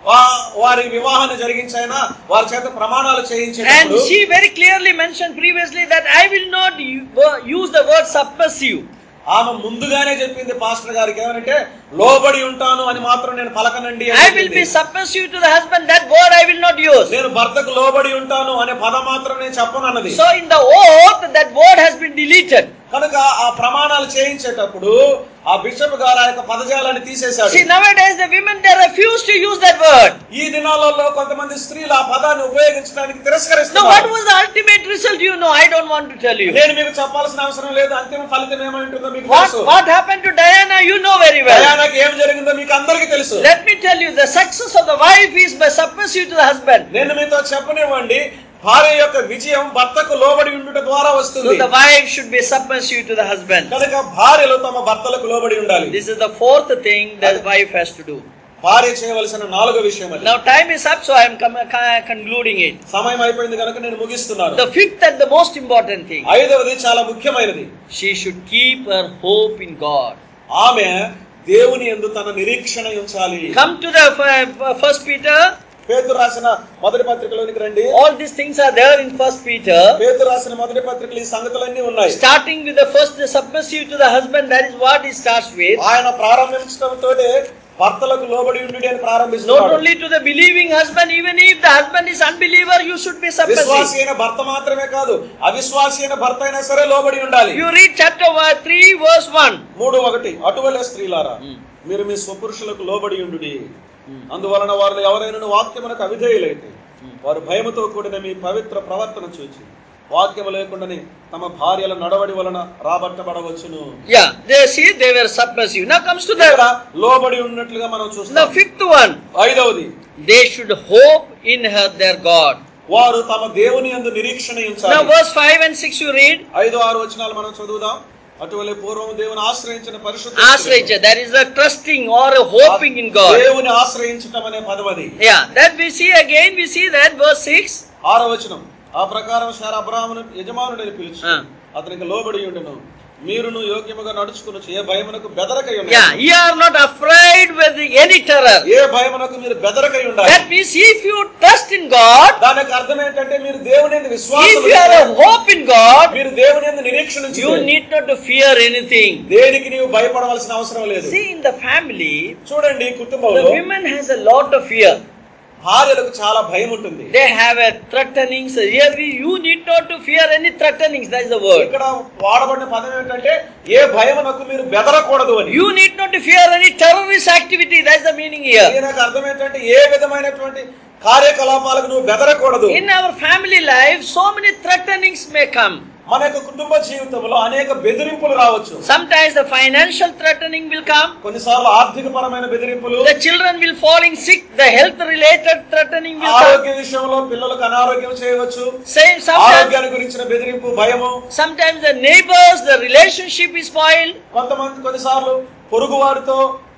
వారి వివాహాన్ని జరిగించైనా వారి చేత ప్రమాణాలు And చేయించేటప్పుడు she very clearly mentioned previously that I will not use the word submissive. ఆమె ముందుగానే చెప్పింది పాస్టర్ గారికి ఏమనంటే లోబడి ఉంటాను అని మాత్రం నేను పలకనండి I will be submissive to the husband, that word I will not use. నేను భర్తకు లోబడి ఉంటాను అనే పదం మాత్రం నేను చెప్పను అన్నది. So in the oath that word has been deleted. కనుక ఆ ప్రమాణాలు చేయించేటప్పుడు ఆ బిషప్ గారు ఆ యొక్క పదజాలాన్ని తీసేశాడు. See, nowadays the women, they refuse to use that word. ఈ దినాలలో కొంతమంది స్త్రీలు ఆ పదాన్ని ఉపయోగించడానికి Now తిరస్కరిస్తున్నారు. what was the ultimate result? You know, I don't want to tell you. నేను మీకు చెప్పాల్సిన అవసరం లేదు. అంతిమ ఫలితం ఏమై ఉంటుందో మీకు తెలుసు. What happened to Diana, you know very well. డయానాకి ఏం జరిగిందో మీకు అందరికీ తెలుసు. Let me tell you, the success of the wife is by submissive to the husband. నేను మీతో చెప్పనివ్వండి, భార్య యొక్క విజయం భర్తకు లోబడి ఉండుట ద్వారా So వస్తుంది. the wife should be submissive to the husband. కనుక భార్యలు తమ భర్తలకు లోబడి ఉండాలి. This is the fourth thing that wife has to do. భార్య చేయవలసిన నాలుగో విషయం అది. Now time is up, so I am concluding it. సమయం అయిపోయింది కనుక నేను ముగిస్తున్నాను. The fifth and the most important thing, ఐదవది చాలా ముఖ్యమైనది. she should keep her hope in God. ఆమె దేవుని యందు తన నిరీక్షణ ఉంచాలి. Come to the First Peter. పేతురు రాసిన మొదటి పత్రికలోనికి రండి. All these things are there in First Peter. పేతురు రాసిన మొదటి పత్రికలో ఈ సంగతులన్నీ ఉన్నాయి. Starting with the first, the submissive to the husband, that is what he starts with. ఆయన ప్రారంభించడంతోనే భర్తలకు లోబడి ఉండుడి అని Not ప్రారంభిస్తున్నాడు. only to the believing husband, even if the husband is unbeliever, you should be విశ్వాసి submissive. అయిన భర్త మాత్రమే కాదు, అవిశ్వాసి అయిన భర్త అయినా సరే లోబడి ఉండాలి. You read chapter 3, verse 1. 3:1 అటువలే స్త్రీలారా మీరు మీ స్వపురుషులకు లోబడి ఉండుడి. అందువలన వారు ఎవరైనా వాక్యమునకు అవిధేయులైతే వారు భయముతో కూడిన మీ పవిత్ర ప్రవర్తన చూచి వాక్యము లేకుండానే తమ భార్యల నడవడి వలన రాబట్టబడవచ్చును. Yeah, they were submissive. Now comes to the లోబడి ఉన్నట్లుగా మనం చూస్తాం. the fifth one. ఐదవది, They should hope in their God. వారు తమ దేవుని యందు నిరీక్షణ ఉంచాలి. Now verse 5 and 6 you read. 5-6 వచనాలు మనం చదువుదాం. అటువలే పూర్వం దేవుని ఆశ్రయించిన పరిశుద్ధ Ashraya, that is a trusting or a hoping in God. దేవుని ఆశ్రయించటం అనే పదం అది. Yeah, that we see again, we see that verse 6. 6వ వచనం, ఆ ప్రకారం శారా అబ్రాహామును యజమానుడని పిలిచి అతనికి లోబడి ఉండును. మీరును యోగ్యముగా నడుచుకుని ఏ భయమునకు బెదరకై ఉండాలి. Yeah, you are not afraid with any terror. ఏ భయమునకు మీరు బెదరకై ఉండాలి. That means if you trust in God, దానికి అర్థం ఏంటంటే మీరు దేవుని యందు విశ్వాసం if you have a hope in God, మీరు దేవుని యందు నిరీక్షణ ఉంచితే you need not to fear anything. దేనికి నీవు భయపడవలసిన అవసరం లేదు. See, in the family, చూడండి, the కుటుంబంలో women has a lot of fear. భార్యలకు చాలా భయం ఉంటుంది. They have a threatenings. Here you need not to fear any threatenings. That is the word. ఇక్కడ వాడబడిన పదం ఏంటంటే ఏ భయమునకు మీరు బెదరకూడదు అని. You need not to fear any terrorist activity. That is the meaning here. దీనికి అర్థం ఏంటంటే ఏ విధమైనటువంటి కార్యకలాపాలకు నువ్వు బెదరకూడదు. In our family life, so many threatenings may come. మన యొక్క కుటుంబ జీవితంలో అనేక బెదిరింపులు రావచ్చు. Sometimes the financial threatening will come. కొన్నిసార్లు ఆర్థిక పరమైన బెదిరింపులు. The children will falling sick. The health related threatening will come. ఆరోగ్య విషయంలో పిల్లలకు అనారోగ్యం చేయవచ్చు. ఆరోగ్యాన్ని గురించిన బెదిరింపు, భయము. Sometimes the neighbors, the relationship is spoiled. కొన్నిసార్లు పొరుగు వారితో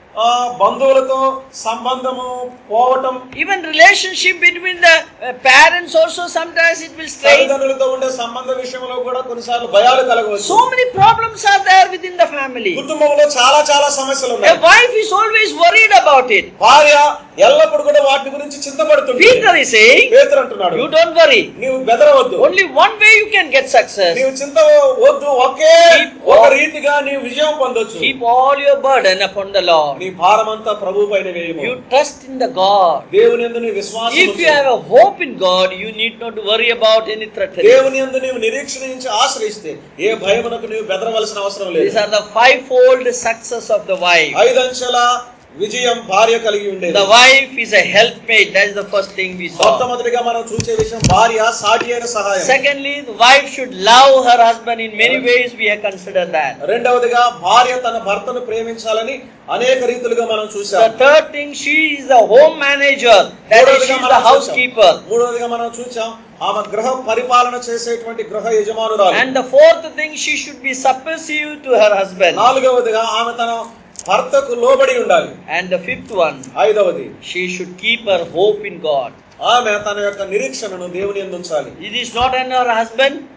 బంధువులతో సంబంధము పోవటం. Even relationship between the parents also sometimes it will strain. తల్లిదండ్రులతో ఉండే సంబంధ విషయంలో కూడా కొన్నిసార్లు భయాలు కలగవచ్చు. So many problems are there within the family. కుటుంబంలో చాలా సమస్యలు ఉన్నాయి. A wife is always worried about it. భార్య ఎల్లప్పుడు కూడా వాటి గురించి చింతపడుతుంది. Peter is saying, పేతురు అంటున్నాడు, you don't worry. నీవు బెదరవద్దు. Only one way you can get success. నీవు చింత వద్దు. ఒక రీతిగా నీవు విజయం పొందొచ్చు. Keep all your burden upon the Lord. నీ భారమంతా ప్రభువు పైన వేయము. You trust in the God. దేవుని యందు నీ విశ్వాసం ఉంచు. If you have a hope in God, you need not to worry about any threat. దేవుని యందు నీవు నిరీక్షణ ఉంచి ఆశ్రయిస్తే ఏ భయమునకు నీవు బెదరవలసిన అవసరం లేదు. These are the fivefold success of the wife. 5 అంచెల విజయం భార్య కలిగి ఉండేది. The wife is a helpmate. That is the first thing we saw. మొట్టమొదటిగా మనం చూసే విషయం భార్య సాటి అయిన సహాయం. Secondly, the wife should love her husband in many ways. We have considered that. రెండవదిగా భార్య తన భర్తను ప్రేమించాలని అనేక రీతులుగా మనం చూసాం. The third thing, she is the home manager. That is, she is the housekeeper. మూడవదిగా మనం చూసాం ఆమె గృహ పరిపాలన చేసేటువంటి గృహ యజమానురాలు. And the fourth thing, she should be submissive to her husband. నాలుగవదిగా ఆమె తన భర్తకు లోబడి ఉండాలి. And the fifth one, ఐదవది, she should keep her hope in God. ఆమె తన యొక్క నిరీక్షణను దేవుని యందు ఉంచాలి. It is not on her husband.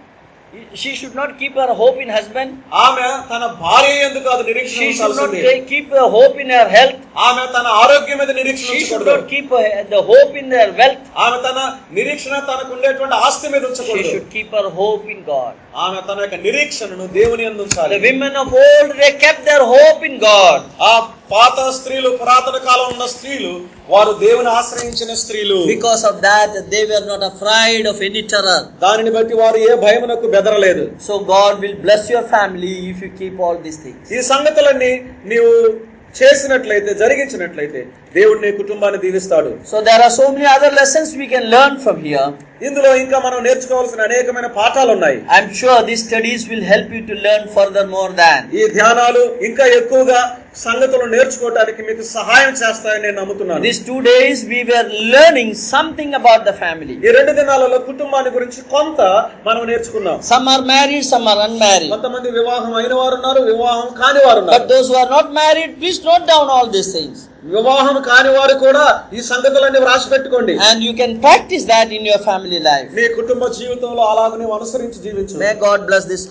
She should not keep her hope in husband. ఆమె తన భార్య యందు కాదు నిరీక్షణ She should not ఉంచాల్సింది. keep her hope in her health. ఆమె తన ఆరోగ్యం మీద నిరీక్షణ She should ఉంచకూడదు. not keep the hope in her wealth. ఆమె తన నిరీక్షణ తనకు ఉండేటువంటి ఆస్తి మీద She ఉంచకూడదు. should keep her hope in God. ఆమె తన యొక్క నిరీక్షణను దేవుని యందు ఉంచాలి. The women of old, they kept their hope in God. ఆ పాత స్త్రీలు, పురాతన కాలం ఉన్న స్త్రీలు, వారు దేవుని ఆశ్రయించిన స్త్రీలు. Because of that, they were not afraid of any terror. దానిని బట్టి వారు ఏ భయమునకు బెదరలేదు. So God will bless your family if you keep all these things. ఈ సంగతులన్నీ నీవు చేసినట్లయితే, జరిగించినట్లయితే దేవుడు నీ కుటుంబాన్ని దీవిస్తాడు. So there are so many other lessons we can learn from here. ఇందులో ఇంకా మనం నేర్చుకోవాల్సిన అనేకమైన పాఠాలు ఉన్నాయి. I'm sure these studies will help you to learn furthermore than. ఈ ధ్యానాలు ఇంకా ఎక్కువగా సంగతులు నేర్చుకోవడానికి మీకు సహాయం చేస్తాయని నేను నమ్ముతున్నాను. These 2 days we were learning something about the family. ఈ 2 దినాలలో కుటుంబాన్ని గురించి కొంత మనం నేర్చుకున్నాం. Some are married, some are unmarried. కొంతమంది వివాహం అయిన వారు ఉన్నారు, వివాహం కాని వారు ఉన్నారు. But those who are not married, please note down all these things. వివాహం కాని వారు కూడా ఈ సంగతులన్నీ వ్రాసి పెట్టుకోండి. And you can practice that in your family life. నీ కుటుంబ జీవితంలో అలాగ నీవు అనుసరించి జీవించు. May God bless this